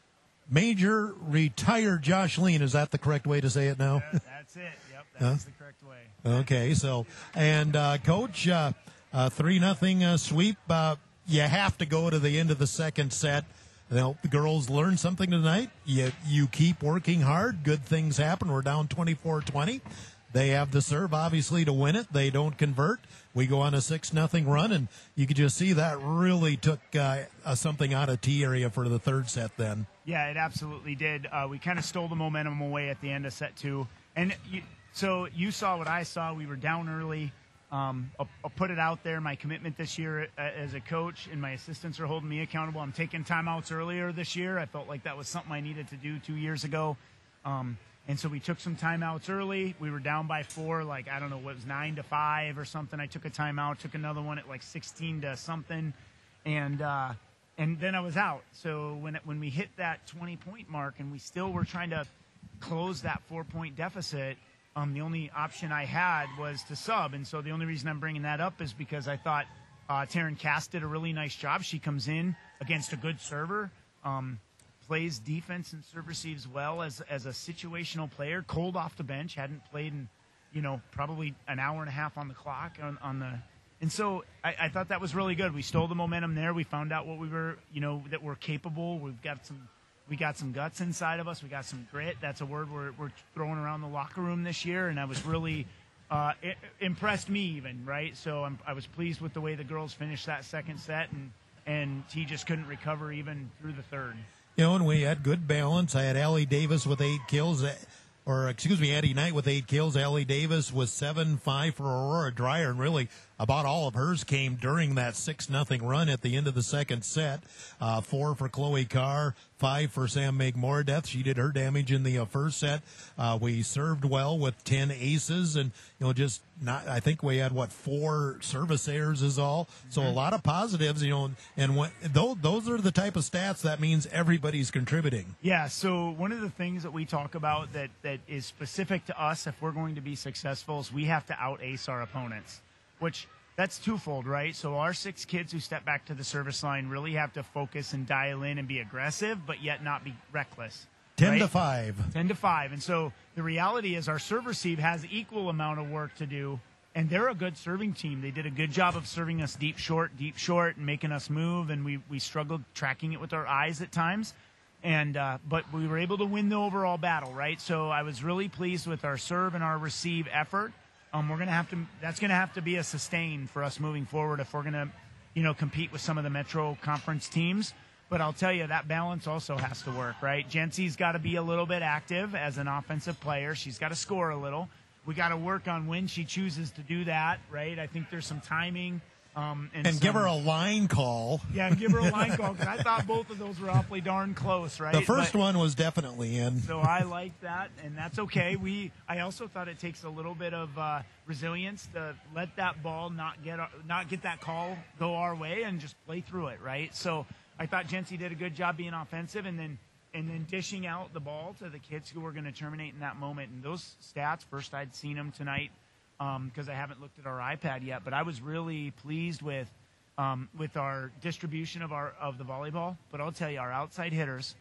Major retired Josh Lean. Is that the correct way to say it now? That, that's it. Yep, that's huh? the correct way. Okay, so, and uh, Coach, uh, uh, three nothing uh, sweep. Uh, you have to go to the end of the second set. You know, the girls learned something tonight. You, you keep working hard. Good things happen. We're down twenty-four twenty. They have the serve, obviously, to win it. They don't convert. We go on a six nothing run, and you could just see that really took uh, uh, something out of T area for the third set then. Yeah, it absolutely did. Uh, we kind of stole the momentum away at the end of set two. And you, so you saw what I saw. We were down early. Um, I'll, I'll put it out there. My commitment this year uh, as a coach, and my assistants are holding me accountable. I'm taking timeouts earlier this year. I felt like that was something I needed to do two years ago. Um, and so we took some timeouts early. We were down by four, like, I don't know, what was nine to five or something. I took a timeout, took another one at like sixteen to something. And, uh, and then I was out. So when, it, when we hit that twenty point mark and we still were trying to close that four point deficit, Um, the only option I had was to sub, and so the only reason I'm bringing that up is because I thought uh, Taryn Cass did a really nice job. She comes in against a good server, um, plays defense and serve receives well as as a situational player. Cold off the bench, hadn't played in, you know, probably an hour and a half on the clock on, on the, and so I, I thought that was really good. We stole the momentum there. We found out what we were, you know, that we're capable. We've got some. We got some guts inside of us. We got some grit. That's a word we're, we're throwing around the locker room this year, and I was really uh, it impressed me even, right? So I'm, I was pleased with the way the girls finished that second set, and, and T just couldn't recover even through the third. You know, and we had good balance. I had Allie Davis with eight kills, or excuse me, Addie Knight with eight kills. Allie Davis was seven five for Aurora Dreyer, and really about all of hers came during that six nothing run at the end of the second set. Uh, four for Chloe Carr, five for Sam Meg-Moradeth. She did her damage in the uh, first set. Uh, we served well with ten aces, and you know, just not. I think we had what four service errors is all. So mm-hmm. a lot of positives, you know, and when those those are the type of stats that means everybody's contributing. Yeah. So one of the things that we talk about that that is specific to us if we're going to be successful is we have to out ace our opponents. Which that's twofold, right? So our six kids who step back to the service line really have to focus and dial in and be aggressive, but yet not be reckless. Ten right? to five. Ten to five. And so the reality is our serve receive has equal amount of work to do, and they're a good serving team. They did a good job of serving us deep short, deep short, and making us move, and we, we struggled tracking it with our eyes at times. And uh, but we were able to win the overall battle, right? So I was really pleased with our serve and our receive effort. Um, we're gonna have to. That's gonna have to be a sustain for us moving forward if we're gonna, you know, compete with some of the Metro Conference teams. But I'll tell you that balance also has to work, right? Jency's got to be a little bit active as an offensive player. She's got to score a little. We got to work on when she chooses to do that, right? I think there's some timing. Um, and and some, give her a line call. Yeah, and give her a line call because I thought both of those were awfully darn close, right? The first but, one was definitely in. So I like that, and that's okay. We I also thought it takes a little bit of uh, resilience to let that ball not get not get that call go our way and just play through it, right? So I thought Jency did a good job being offensive, and then and then dishing out the ball to the kids who were going to terminate in that moment. And those stats, first I'd seen them tonight. Because um, I haven't looked at our iPad yet, but I was really pleased with um, with our distribution of our of the volleyball. But I'll tell you, our outside hitters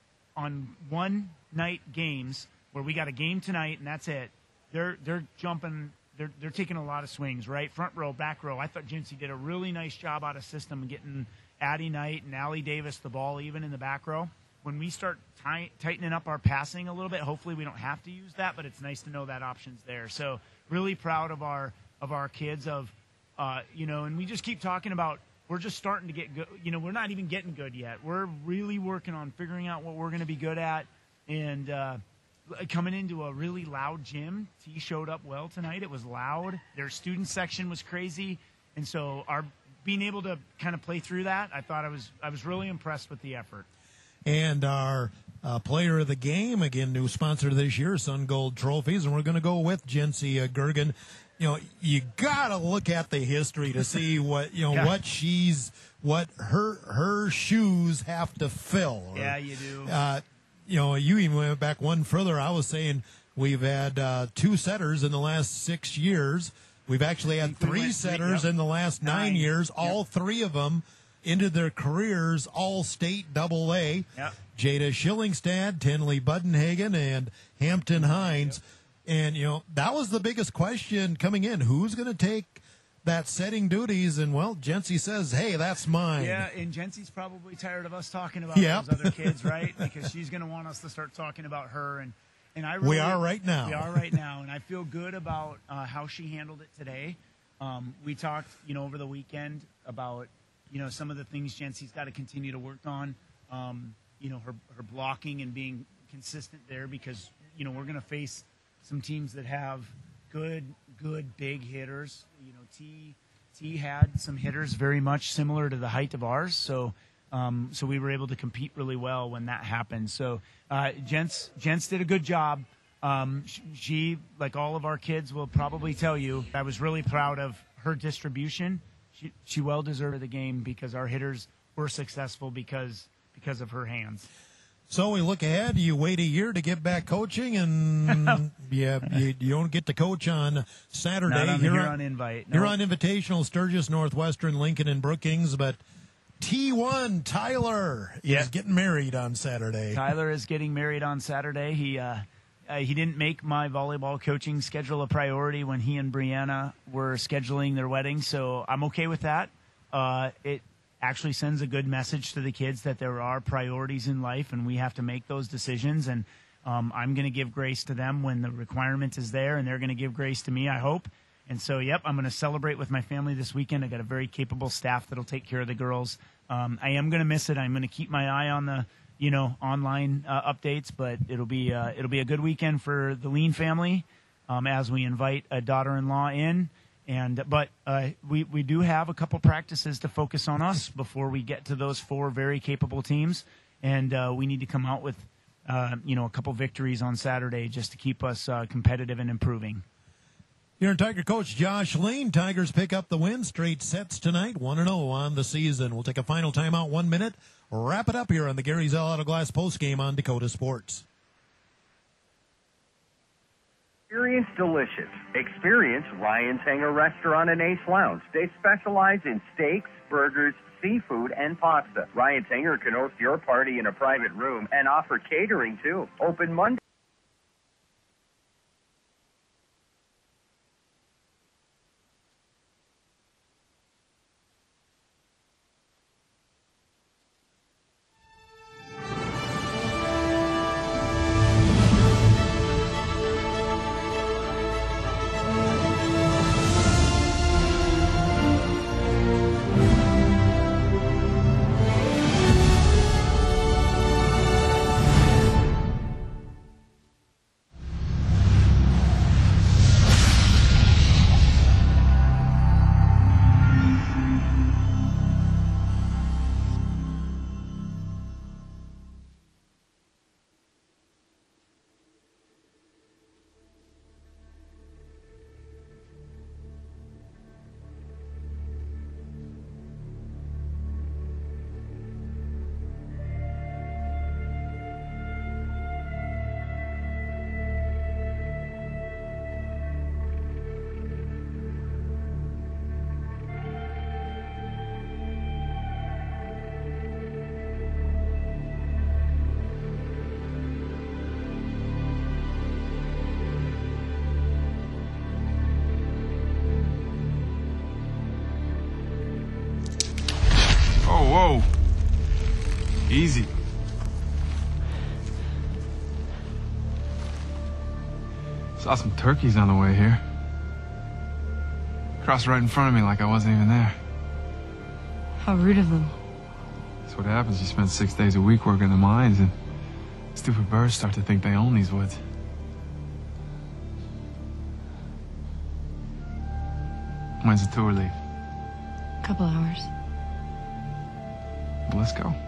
on one night games where we got a game tonight and that's it. They're they're jumping. They're they're taking a lot of swings, right? Front row, back row. I thought Jency did a really nice job out of system getting Addie Knight and Allie Davis the ball even in the back row. when we start ti- tightening up our passing a little bit, hopefully we don't have to use that, but it's nice to know that option's there. So really proud of our of our kids of, uh, you know, and we just keep talking about we're just starting to get good. You know, we're not even getting good yet. We're really working on figuring out what we're going to be good at. And uh, coming into a really loud gym, T showed up well tonight. It was loud. Their student section was crazy. And so our being able to kind of play through that, I thought I was I was really impressed with the effort. And our uh, player of the game, again, new sponsor this year, Sun Gold Trophies, and we're going to go with Jency uh, Gergen. You know, you got to look at the history to see what, you know, yeah. what she's, what her her shoes have to fill. Or, yeah, you do. Uh, you know, you even went back one further. I was saying we've had uh, two setters in the last six years. We've actually had three went, setters yep. in the last nine, nine. years, all yep. three of them into their careers, all state double A. Yep. Jada Schillingstad, Tinley Budenhagen, and Hampton Hines. Yep. And, you know, that was the biggest question coming in. Who's going to take that setting duties? And, well, Jency says, hey, that's mine. Yeah, and Jency's probably tired of us talking about yep. those other kids, right? Because she's going to want us to start talking about her. And, and I really, We are right now. We are right now. And I feel good about uh, how she handled it today. Um, we talked, you know, over the weekend about, you know, some of the things Jency's got to continue to work on. Um, you know, her, her blocking and being consistent there because, you know, we're going to face – some teams that have good, good big hitters. You know, T T had some hitters very much similar to the height of ours, so um, so we were able to compete really well when that happened. So uh, Jens Jens did a good job. Um, she, like all of our kids, will probably tell you, I was really proud of her distribution. She she well deserved the game because our hitters were successful because because of her hands. So we look ahead. You wait a year to get back coaching, and yeah, you, you don't get to coach on Saturday. Not on the Huron invite. No. Huron Invitational, Sturgis, Northwestern, Lincoln, and Brookings. But T one Tyler yeah. is getting married on Saturday. Tyler is getting married on Saturday. He uh, uh, he didn't make my volleyball coaching schedule a priority when he and Brianna were scheduling their wedding, so I'm okay with that. Uh, it. actually sends a good message to the kids that there are priorities in life and we have to make those decisions. And um, I'm going to give grace to them when the requirement is there, and they're going to give grace to me, I hope. And so, yep, I'm going to celebrate with my family this weekend. I got a very capable staff that'll take care of the girls. Um, I am going to miss it. I'm going to keep my eye on the, you know, online uh, updates, but it'll be uh, it'll be a good weekend for the Lean family um, as we invite a daughter-in-law in. And but uh, we we do have a couple practices to focus on us before we get to those four very capable teams, and uh, we need to come out with uh, you know a couple victories on Saturday just to keep us uh, competitive and improving. Here in Tiger coach Josh Lane, Tigers pick up the win, straight sets tonight, one and zero on the season. We'll take a final timeout, one minute, wrap it up here on the Gary Zell Auto Glass postgame on Dakota Sports. Experience delicious. Experience Ryan's Hangar Restaurant and Ace Lounge. They specialize in steaks, burgers, seafood, and pasta. Ryan's Hangar can host your party in a private room and offer catering too. Open Monday. Saw some turkeys on the way here. Crossed right in front of me like I wasn't even there. How rude of them. That's what happens. You spend six days a week working the mines, and stupid birds start to think they own these woods. When's the tour leave? Couple hours. Well, let's go.